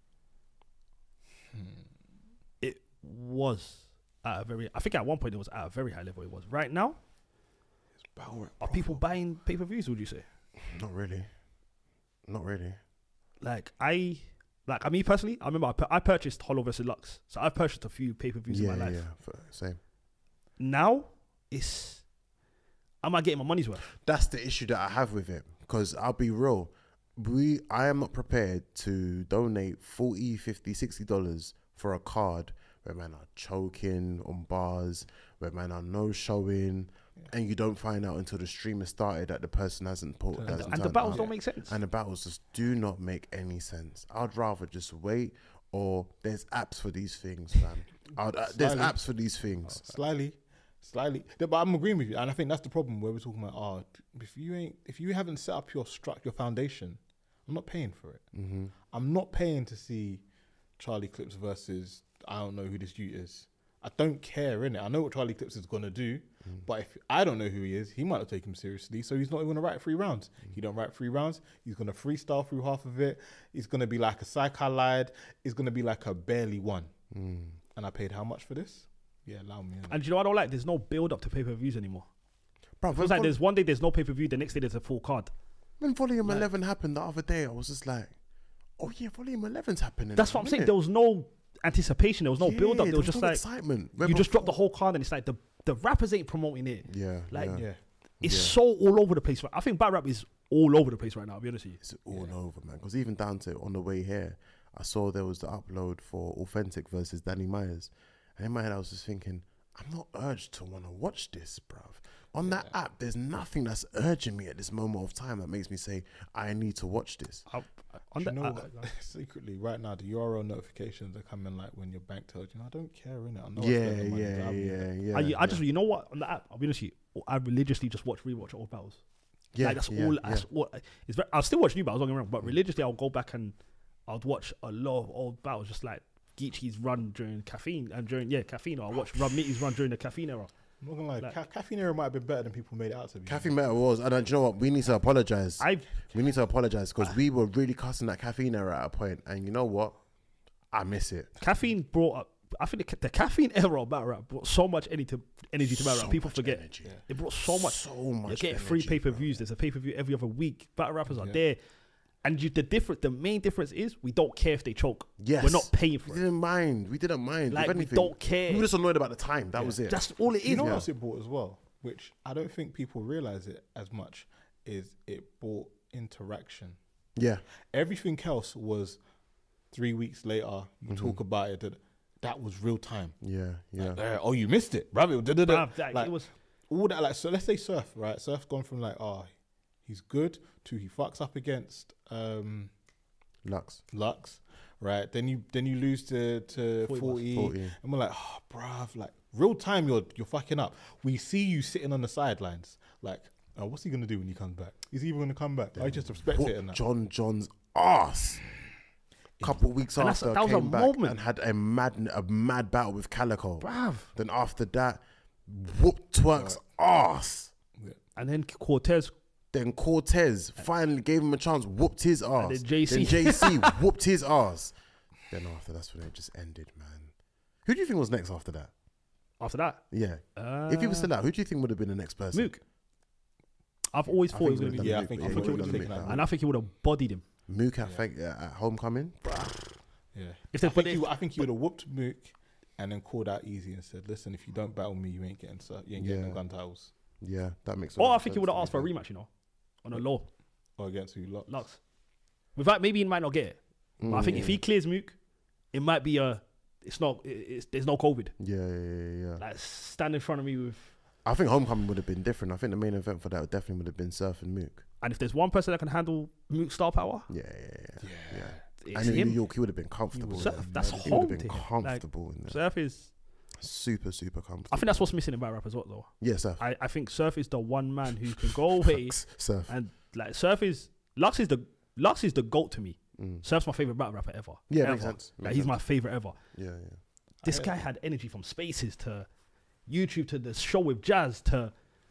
It was at a very. I think at one point it was at a very high level. It was. Right now, Battle rap. are people buying pay per views? Would you say? Not really. Not really. Like I, like I mean personally, I remember I, pu- I purchased Hollow versus Lux, so I've purchased a few pay per views Yeah, in my yeah, life. yeah. For- Same. Now it's, am I getting my money's worth? That's the issue that I have with it. Because I'll be real, we I am not prepared to donate forty, fifty, sixty dollars for a card where man are choking on bars, where man are no showing, and you don't find out until the stream has started that the person hasn't put And hasn't And the turned battles up. don't make sense. And the battles just do not make any sense. I'd rather just wait, or there's apps for these things, fam. I'd, uh, there's Slightly. apps for these things. Slightly, slightly. Yeah, but I'm agreeing with you, and I think that's the problem where we're talking about. Oh, if you ain't, if you haven't set up your struct, your foundation, I'm not paying for it. Mm-hmm. I'm not paying to see Charlie Clips versus I don't know who this dude is. I don't care, innit? I know what Charlie Clips is gonna do, but if I don't know who he is, he might not take him seriously. So he's not even gonna write three rounds. He don't write three rounds. He's gonna freestyle through half of it. It's gonna be like a psych I lied. It's gonna be like a barely won. Mm. And I paid how much for this? Yeah, allow me. innit? And you know what I don't like? There's no build up to pay per views anymore. Bro, It when, feels like vol- there's one day there's no pay per view, the next day there's a full card. when Volume eleven happened the other day, I was just like, oh yeah, Volume eleven's happening. That's now, what I'm saying. innit? There was no anticipation. There was no Yeah, build up. There was just no like excitement. you Where just drop before- the whole card, and it's like the the rappers ain't promoting it. Yeah, Like, yeah. yeah. It's Yeah. so all over the place. I think battle rap is all over the place right now. I'll be honest with you. It's all over, man. Because even down to on the way here, I saw there was the upload for Authentic versus Danny Myers. And in my head, I was just thinking, I'm not urged to want to watch this, bruv. On that app, there's nothing that's urging me at this moment of time that makes me say, I need to watch this. I, on Do the, you know I- what? Secretly, right now, the U R L notifications are coming like when your bank tells you, I don't care, innit? I know I yeah, spent the money, yeah, but I'm- yeah, yeah. I, I yeah. just, you know what, on the app, I'll be honest with you, I religiously just watch, rewatch old battles. yeah, like, that's yeah, all, yeah. that's all, it's very, I'll still watch new battles, don't get me wrong, but religiously I'll go back and I'll watch a lot of old battles just like Geechee's run during caffeine and during yeah caffeine. Or I watched Rum Nitty's run during the caffeine era. I'm not gonna lie, Like- ca- caffeine era might have been better than people made it out to be. Caffeine Metal was, and uh, do you know what? We need to apologize. I We need to apologize because we were really cussing that caffeine era at a point, and you know what? I miss it. caffeine brought up. I think the, ca- the caffeine era of battle rap brought so much energy to energy to battle So rap. People much forget energy. it brought so much. So You're much. getting free energy, pay per bro. views. There's a pay per view every other week. Battle rappers are Yeah. there, and you, the different, the main difference is we don't care if they choke. Yes. We're not paying We for it. didn't mind. We didn't mind. Like if we anything, don't care. we were just annoyed about the time. That was it. That's all it is. You know what Yeah. else it brought as well, which I don't think people realize it as much, is it brought interaction. yeah. Everything else was three weeks later, you Mm-hmm. talk about it. That, that was real time. Yeah. Yeah. Uh, oh, you missed it, brother. Bruv, like, Like, it was all that, like, so let's say Surf, right? Surf's gone from like, oh, he's good to he fucks up against um, Lux. Lux, right? Then you then you lose to to forty forty, forty. and we're like, oh, bruv, like real time, you're you're fucking up. We see you sitting on the sidelines, like, oh, what's he gonna do when he comes back? Is he even gonna come back? I just respect it. Whoop And that. John John's ass. Couple weeks And that's- after, that was a came back moment. and had a mad, a mad battle with Calico. bruv. Then after that, whooped Twerk's ass. And then Cortez. Then Cortez finally gave him a chance, whooped his ass. then J C. Then J C whooped his ass. Then after that's when it just ended, man. Who do you think was next after that? After that, Yeah. uh, if he was still out, who do you think would have been the next person? Mook. I've always I thought it was think going to he be, Yeah, I would've think done he Mook, would've yeah, he taken would've that. done and I think he would have bodied him. Mook at, Fang- uh, at Homecoming. Yeah, If I they, but think, if, he, I think he would have whooped Mook and then called out easy and said, "Listen, if you don't battle me, you ain't getting so you ain't getting Yeah. no gun titles." Yeah, that makes. a or lot I of think he sense would have to asked for a me. rematch, you know, on a low. Or against who? Lux. Lux. Without maybe he might not get it, but I think if he clears Mook, it might be a. It's not. It, it's, there's no COVID. Yeah, yeah, yeah, yeah. Like stand in front of me with. I think Homecoming would have been different. I think the main event for that definitely would have been Surf and Mook. And if there's one person that can handle Mook's star power, Yeah, yeah, yeah. Yeah. yeah. it's And in him. New York, he would have been comfortable. Surf, in there. that's He would home have been to him. Like, comfortable in there. Surf is. Super, super comfortable. I think that's what's missing in battle rap as well, though. Yeah, Surf. I, I think Surf is the one man who can go away Surf. and like Surf is Lux is the Lux is the goat to me. Mm. Surf's my favorite battle rapper ever. Yeah, ever. makes sense. Like, Makes he's sense. my favorite ever. Yeah, yeah. This guy had energy from Spaces to YouTube to the show with Jazz to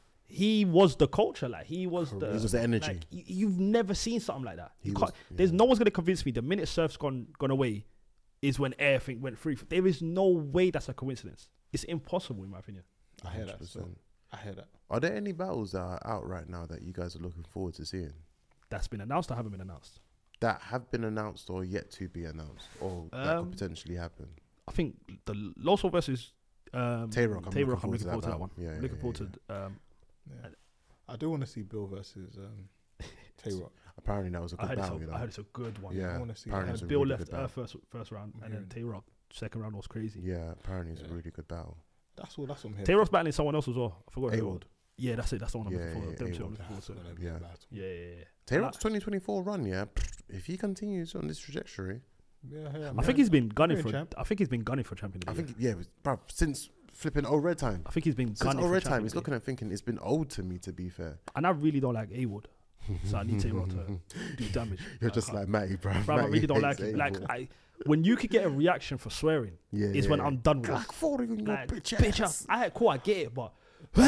he was the culture. Like he was the He was the energy. Like, y- you've never seen something like that. He You was- can't, yeah. There's no one's gonna convince me. The minute Surf's gone gone away, is when everything went free. There is no way that's a coincidence. It's impossible in my opinion. I hear that. So, one hundred percent. I hear that. Are there any battles that are out right now that you guys are looking forward to seeing? That's been announced or haven't been announced. That have been announced or yet to be announced, or that Um, could potentially happen? I think the Loso versus um, Tay-Rock, I'm Tay-Rock, looking I'm looking forward to that battle. one. Yeah, yeah, looking yeah, forward yeah. to. Um, Yeah. I do want to see Bill versus um, Tay Rock. Apparently, that was a I good heard, it's battle. a, you know? I heard it's a good one. Yeah, I wanna see I that. apparently heard it's a Bill really left good uh, battle. first first round, and then hearing- Tay Rock second round was crazy. Yeah, apparently it's Yeah. a really good battle. That's all. That's what I'm here. Tay Rock's battling someone else as well. I forgot. who it was. A-Ward. Yeah, that's it. That's the one I'm Yeah, looking forward to. yeah, Them two I'm A-Ward. looking forward That's to. gonna be Yeah. a battle. Yeah, yeah, yeah. Tay-Rock's twenty twenty-four run, yeah. If he continues on this trajectory, Yeah, yeah. I think he's been gunning You're for. champ. I think he's been gunning for champion. I Of the think year. yeah, it was, bruv, since flipping old red time. I think he's been Since gunning old for red champion. time, he's of the looking at thinking it's been old to me. To be fair, year. And I really don't like A-Wood, so I need Tay Rock to do damage. you're I just can't- like Matty, bruv. Bro, I Matty really don't like hates it. Like A-Ward. I, when you could get a reaction for swearing, yeah, is yeah, when yeah. I'm done with it. Glock forty on your Like, bitch bitch, ass. I, I cool, I get it, but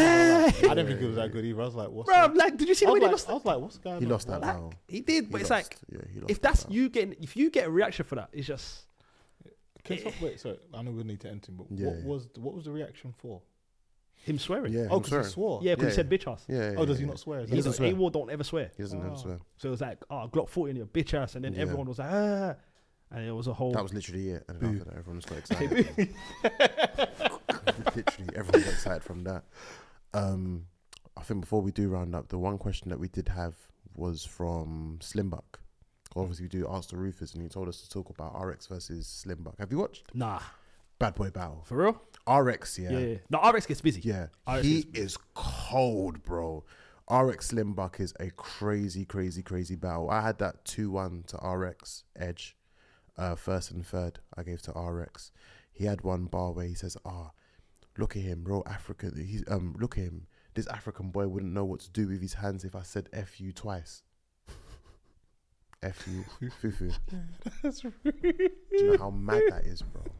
I didn't think it was that good either. I was like, what's bro, that? like, did you see I the was, way they like, lost? I was like, what's going on? He lost that bro? battle. He did, He but it's lost. like yeah, he lost if that that's battle. you getting, if you get a reaction for that, it's just Can some, wait, sorry. I know we need to end him, but Yeah, what yeah. was what was the reaction for? him swearing. Yeah, Oh, I'm because sorry. he swore. yeah, because Yeah, he said bitch ass. Yeah, yeah, Oh, does yeah, he yeah. not swear? Is He that doesn't right? swear. A-Ward don't ever swear. He doesn't Oh. ever swear. So it was like, oh, Glock forty on your bitch ass, and then Yeah. everyone was like, ah, and it was a whole. That was literally it. And Boo. then after that, everyone just got excited. Literally, everyone got excited from that. Um, I think before we do round up, the one question that we did have was from Slimbuck. Obviously, we do Ask the Rufus, and he told us to talk about R X versus Slimbuck. Have you watched Nah, Bad Boy Battle? for real? R X, Yeah. yeah, yeah. No, R X gets busy. yeah. R X He is- is cold, bro. R X Slimbuck is a crazy, crazy, crazy battle. I had that two one to R X Edge, uh, first and third. I gave to R X. He had one bar where he says, "Ah, look at him, bro, Africa. He's um, look at him. This African boy wouldn't know what to do with his hands if I said F you twice." F you, fufu. That's Do you know how mad that is, bro?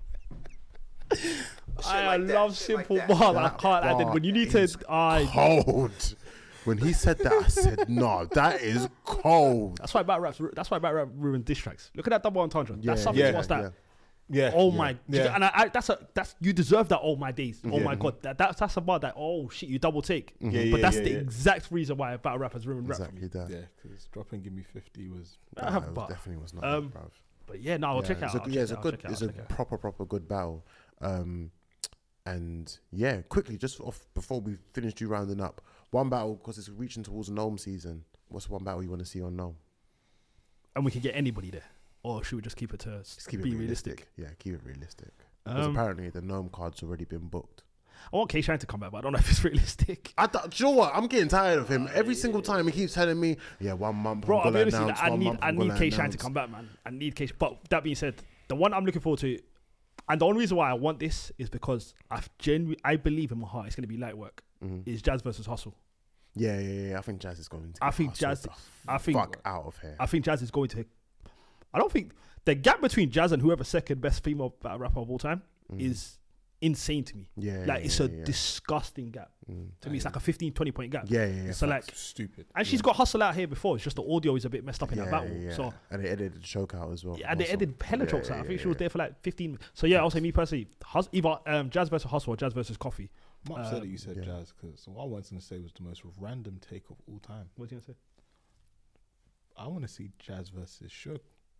I like that, love shit like simple that. bars. I That can't. I did. bar When you need to, is I. Cold. When he said that, I said, no, that is cold. That's why battle raps. That's why battle rap ruined diss tracks. Look at that double entendre. Yeah, That's something yeah, to watch that. yeah. Yeah. Oh Yeah. my, Yeah. and I, I, that's a that's you deserve that. Oh my days. Oh Yeah. my god, that that's that's a bar that. Oh shit, you double take. Yeah, yeah, but that's yeah, the yeah. exact reason why battle rap has ruined rap. For Exactly me. that. Yeah, because dropping "Give Me fifty" was. I have, Nah, it but, definitely was not. um, that, bruv. but yeah, no, I'll check it's out. a, I'll yeah, check it's a out, good, I'll check it's out, a I'll check out. proper, proper good battle. Um, and yeah, quickly, just off before we finish you rounding up, one battle because it's reaching towards Gnome season. What's one battle you want to see on Gnome? And we can get anybody there, or should we just keep it to Just keep it be realistic. realistic? Yeah, keep it realistic. Because Um, apparently the Gnome card's already been booked. I want K Shine to come back, but I don't know if it's realistic. I th- do you know what? I'm getting tired of him. Every single time he keeps telling me, "Yeah, one month, Bro, I'm I'll be gonna honest with you, announce, I one need month, I I'm need gonna K Shine to announce." come back, man. I need K. But that being said, the one I'm looking forward to, and the only reason why I want this is because I've genuinely I believe in my heart it's gonna be light work. Mhm. Is Jazz versus Hustle. Yeah, yeah, yeah. I think Jazz is going to. I get think hustled Jazz. the I think fuck out of here. I think Jazz is going to. I don't think the gap between Jazz and whoever second best female battle rapper of all time Mm. is insane to me. Yeah, Like yeah, it's a yeah, yeah. disgusting gap. Mm. To me, it's like a fifteen, twenty point gap. Yeah, yeah, yeah. So like, Stupid. and she's got Hustle out here before. It's just the audio is a bit messed up in yeah, that battle. yeah. So and they edited the choke out as well. yeah, and they also. edited hella Yeah, chokes out. I yeah, think she yeah, was there for like fifteen. So yeah, I'll say me personally, Hus- either um, Jazz versus Hustle or Jazz versus Coffee. I'm upset that Um, you said yeah. Jazz because what I wanted to say was the most random take of all time. What's he gonna say? I want to see Jazz versus Suge.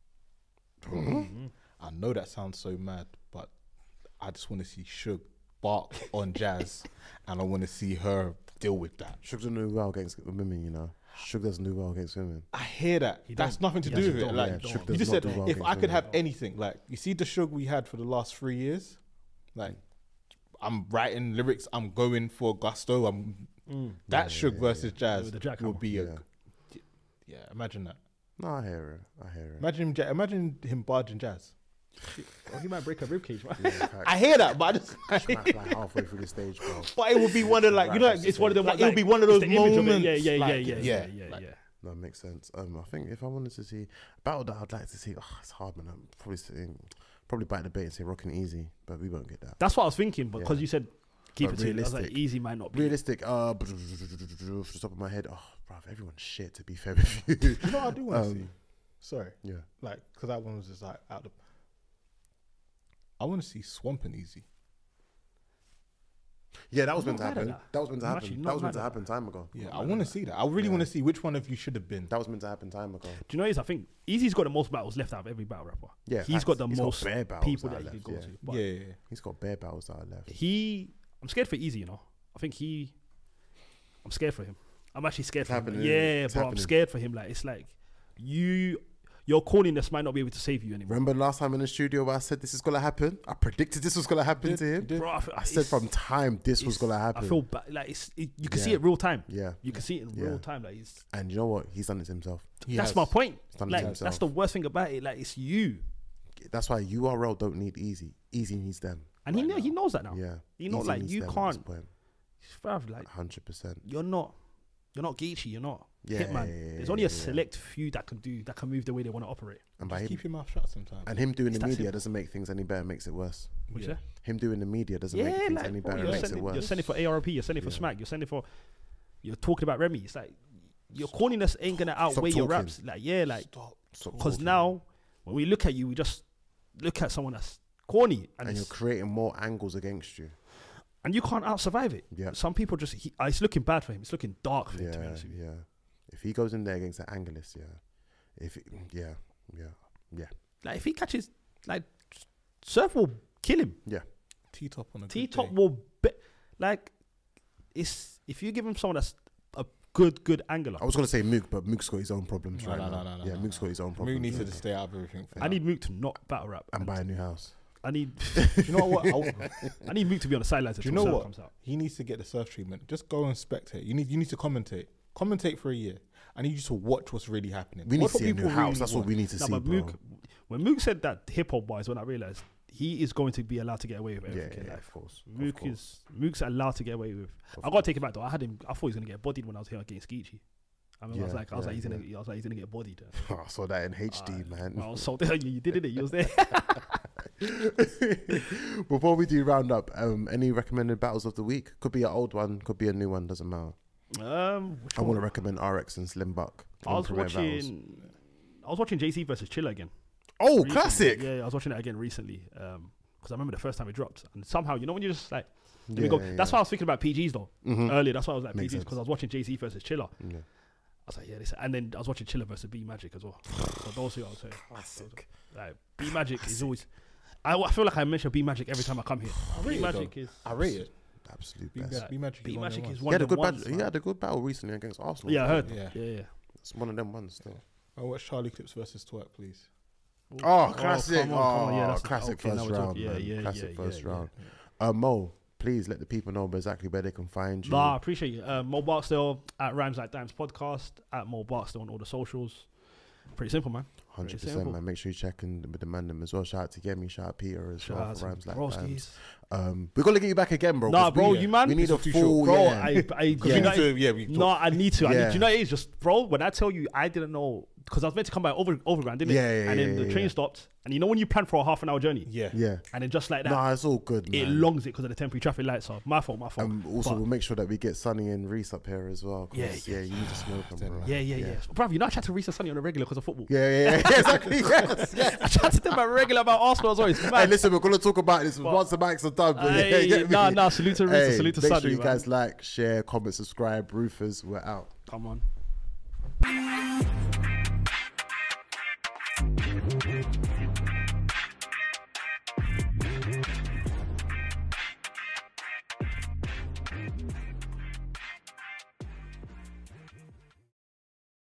Mm-hmm. I know that sounds so mad, but I just want to see Suge bark on Jazz, and I want to see her deal with that. Suge doesn't do well against women, you know. Suge doesn't do well against women. I hear that. He That's don't. nothing to He do actually with it. don't. Like Yeah, Suge you does just not said, do well if against I could women. have anything, like you see the Suge we had for the last three years, like I'm writing lyrics, I'm going for gusto. I'm that Suge versus Jazz With the jackhammer. would be Yeah. a yeah. Imagine that. No, I hear it. I hear it. Imagine him. ja- Imagine him barging Jazz. Oh, he might break a ribcage, man. Yeah, in fact, I hear that, but I just. smack like halfway through the stage, bro. But it would be one of like you know, Right, like, It's one of the like, like, it would be one of it's those the image of it. moments. Yeah, yeah, yeah, like, yeah, yeah, yeah, like, yeah. No, it makes sense. Um, I think if I wanted to see battle that I'd like to see, oh, it's hard, man. I'm probably saying, probably bite the bait and say Rockin' Easy, but we won't get that. That's what I was thinking, but because Yeah. you said keep But it to you, I was like, realistic. easy might not be. Realistic, uh, off the top of my head, oh, bruv, everyone's shit. To be fair with you, You know what I do want to Um, see? Sorry, yeah. like because that one was just like out of. I want to see Swamp and Easy. Yeah, that was I'm meant to not mad at happen. that. That was meant to I'm happen. actually That not was meant mad to at happen time ago. Yeah, Not I mad want to at see that. I really Yeah. want to see which one of you should have been. That was meant to happen time ago. Do you know? Is I think Easy's got the most battles left out of every battle rapper. Yeah, he's facts. got the He's got most bare battles people that that are he could go left, yeah. to. But Yeah, yeah, yeah. He's got bare battles that are left. he, I'm scared for Easy. You know, I think he, I'm scared for him. I'm actually scared It's for him. happening, Yeah, it's bro, I'm happening. scared for him. Like it's like you, your corniness might not be able to save you anymore. Remember last time in the studio where I said this is gonna happen? I predicted this was gonna happen Did- to him. did- Bro, I, feel- I said it's- from time this was it's- gonna happen. I feel bad. Like it's, it, you can see Yeah. it real time. yeah, You can see it in Yeah. real time. Like it's, and you know what? He's done it himself. He that's has. my point. He's done it Like himself. that's the worst thing about it. Like it's you, That's why U R L don't need Easy. Easy needs them. and he know, he knows that now. Yeah, You know, Easy like needs you them at can't, this point. bruv, like hundred percent. you're not, you're not Geechee. You're not Yeah, Hitman. yeah, yeah, There's only yeah, a yeah. select few that can do that can move the way they want to operate. And by Just him, keep your mouth shut sometimes. and him doing It's the that media simple. doesn't make things any better. It makes it worse. What you Yeah. say? Him doing the media doesn't Yeah, make things like any bro, better. It you're, makes it sending, you're worse. sending for A R P. You're sending for Yeah. Smack. You're sending for. You're talking about Remy. It's like your corniness ain't gonna outweigh your talking. raps. Like yeah, like Stop. Stop because talking. now when we look at you, we just look at someone that's corny and, and you're it's, creating more angles against you. and you can't out survive it. Yeah. Some people just he, uh, it's looking bad for him. It's looking dark for him. To be Yeah, honest with you. yeah. If he goes in there against the Angelus, yeah. If it, yeah, yeah, yeah, Like if he catches like Surf will kill him. yeah. T top on a T good top day. will be like it's if you give him someone that's a good good angler. I was gonna say Mook, but Mook's got his own problems No, right no, now. no, no, no, yeah, no, Mook's got his own Mook problems. needs to right just stay out of everything. For I now. need Mook to not battle rap. now. and buy a new house. I need you know what? I, I need Mook to be on the sidelines Do you until know Surf what? comes out. He needs to get the surf treatment. Just go and spectate. You need you need to commentate. Commentate for a year. I need you to watch what's really happening. We need Watch to what see a new people house. really That's what want. we need to No, see, but bro. Mook, when Mook said that hip hop wise, when I realized he is going to be allowed to get away with Yeah, everything yeah, in of life. course. of Mook course. is Mook's allowed to get away with. Of I gotta take it back though. I had him. I thought he was gonna get bodied when I was here against Geechee. I mean, I was Yeah, like, I was yeah, like, he's gonna, yeah. I was like, he's gonna get bodied. I saw that in H D, Uh, man. I was so you did it. You was there. Before we do round up, um, any recommended battles of the week? Could be an old one, could be a new one, doesn't matter. Um, which I want to one? recommend R X and Slim Buck. I was Premier battles. watching. I was watching J C versus Chilla again. Oh, recently. classic. Yeah, yeah, I was watching it again recently. Um, because I remember the first time it dropped, and somehow you know when you just like. Let me Yeah, go. yeah, That's yeah. why I was thinking about P Gs though Mhm. earlier. That's why I was like Makes P Gs sense. because I was watching J C versus Chilla. Yeah. I was like, yeah, this, and then I was watching Chilla versus B Magic as well. So those two I would say. Classic. Like B Magic is always. I, I feel like I mention B Magic every time I come here. I rate B it, Magic though. is. I rate it. Absolute B best. Magic, B Magic, B is one of Magic them is ones. one He had a of the good ones. battle. He man. had a good battle recently against Arsenal. Yeah, I heard. Yeah. Yeah, yeah. It's one of them ones still. I watched Charlie Clips versus Twerk, please. Oh, classic. come on, come on. Yeah, Oh, that's classic okay, now first we're round. talking. Yeah, man. yeah, Classic yeah, first yeah, round. Uh, Mo, please let the people know exactly where they can find you. Nah, I appreciate you. Uh, Mo Barksdale at Rhymes Like Dimes podcast, at Mo Barksdale on all the socials. Pretty simple, man. one hundred Pretty percent, simple. man. Make sure you check in with the man them as well. Shout out to Gemi, shout out Peter as Shout well out for to Rhymes Like Broskies. Dimes. Um, we're going to get you back again, bro. Nah, 'cause bro, we, you man. We need It's a official. full, Bro, yeah. I, I, Yeah, you know, so, yeah, we no, I need to. I Yeah. need, you know, it's just, bro. When I tell you, I didn't know because I was meant to come by over overground, didn't Yeah, it? yeah, and then yeah, the yeah, train yeah. stopped, and you know when you plan for a half an hour journey, Yeah. Yeah. and then just like that, Nah, it's all good, man. it longs it because of the temporary traffic lights. So my fault, my fault. And also, But- we'll make sure that we get Sonny and Reese up here as well. 'cause, Yeah, yeah, you need to smoke them, bro. yeah, yeah, yeah. Bro, you know I chat to Reese and Sonny on a regular because of football. Yeah, yeah, yeah, yeah, exactly. Yes, yes. I chat to them on regular about Arsenal as well. It's Hey, mad. listen, we're gonna talk about this But- once the mics are done. But yeah, Hey, get me? nah, nah, salute to Reese and Hey, salute to make Sonny, sure you man. guys like, share, comment, subscribe. Roofers, we're out. Come on.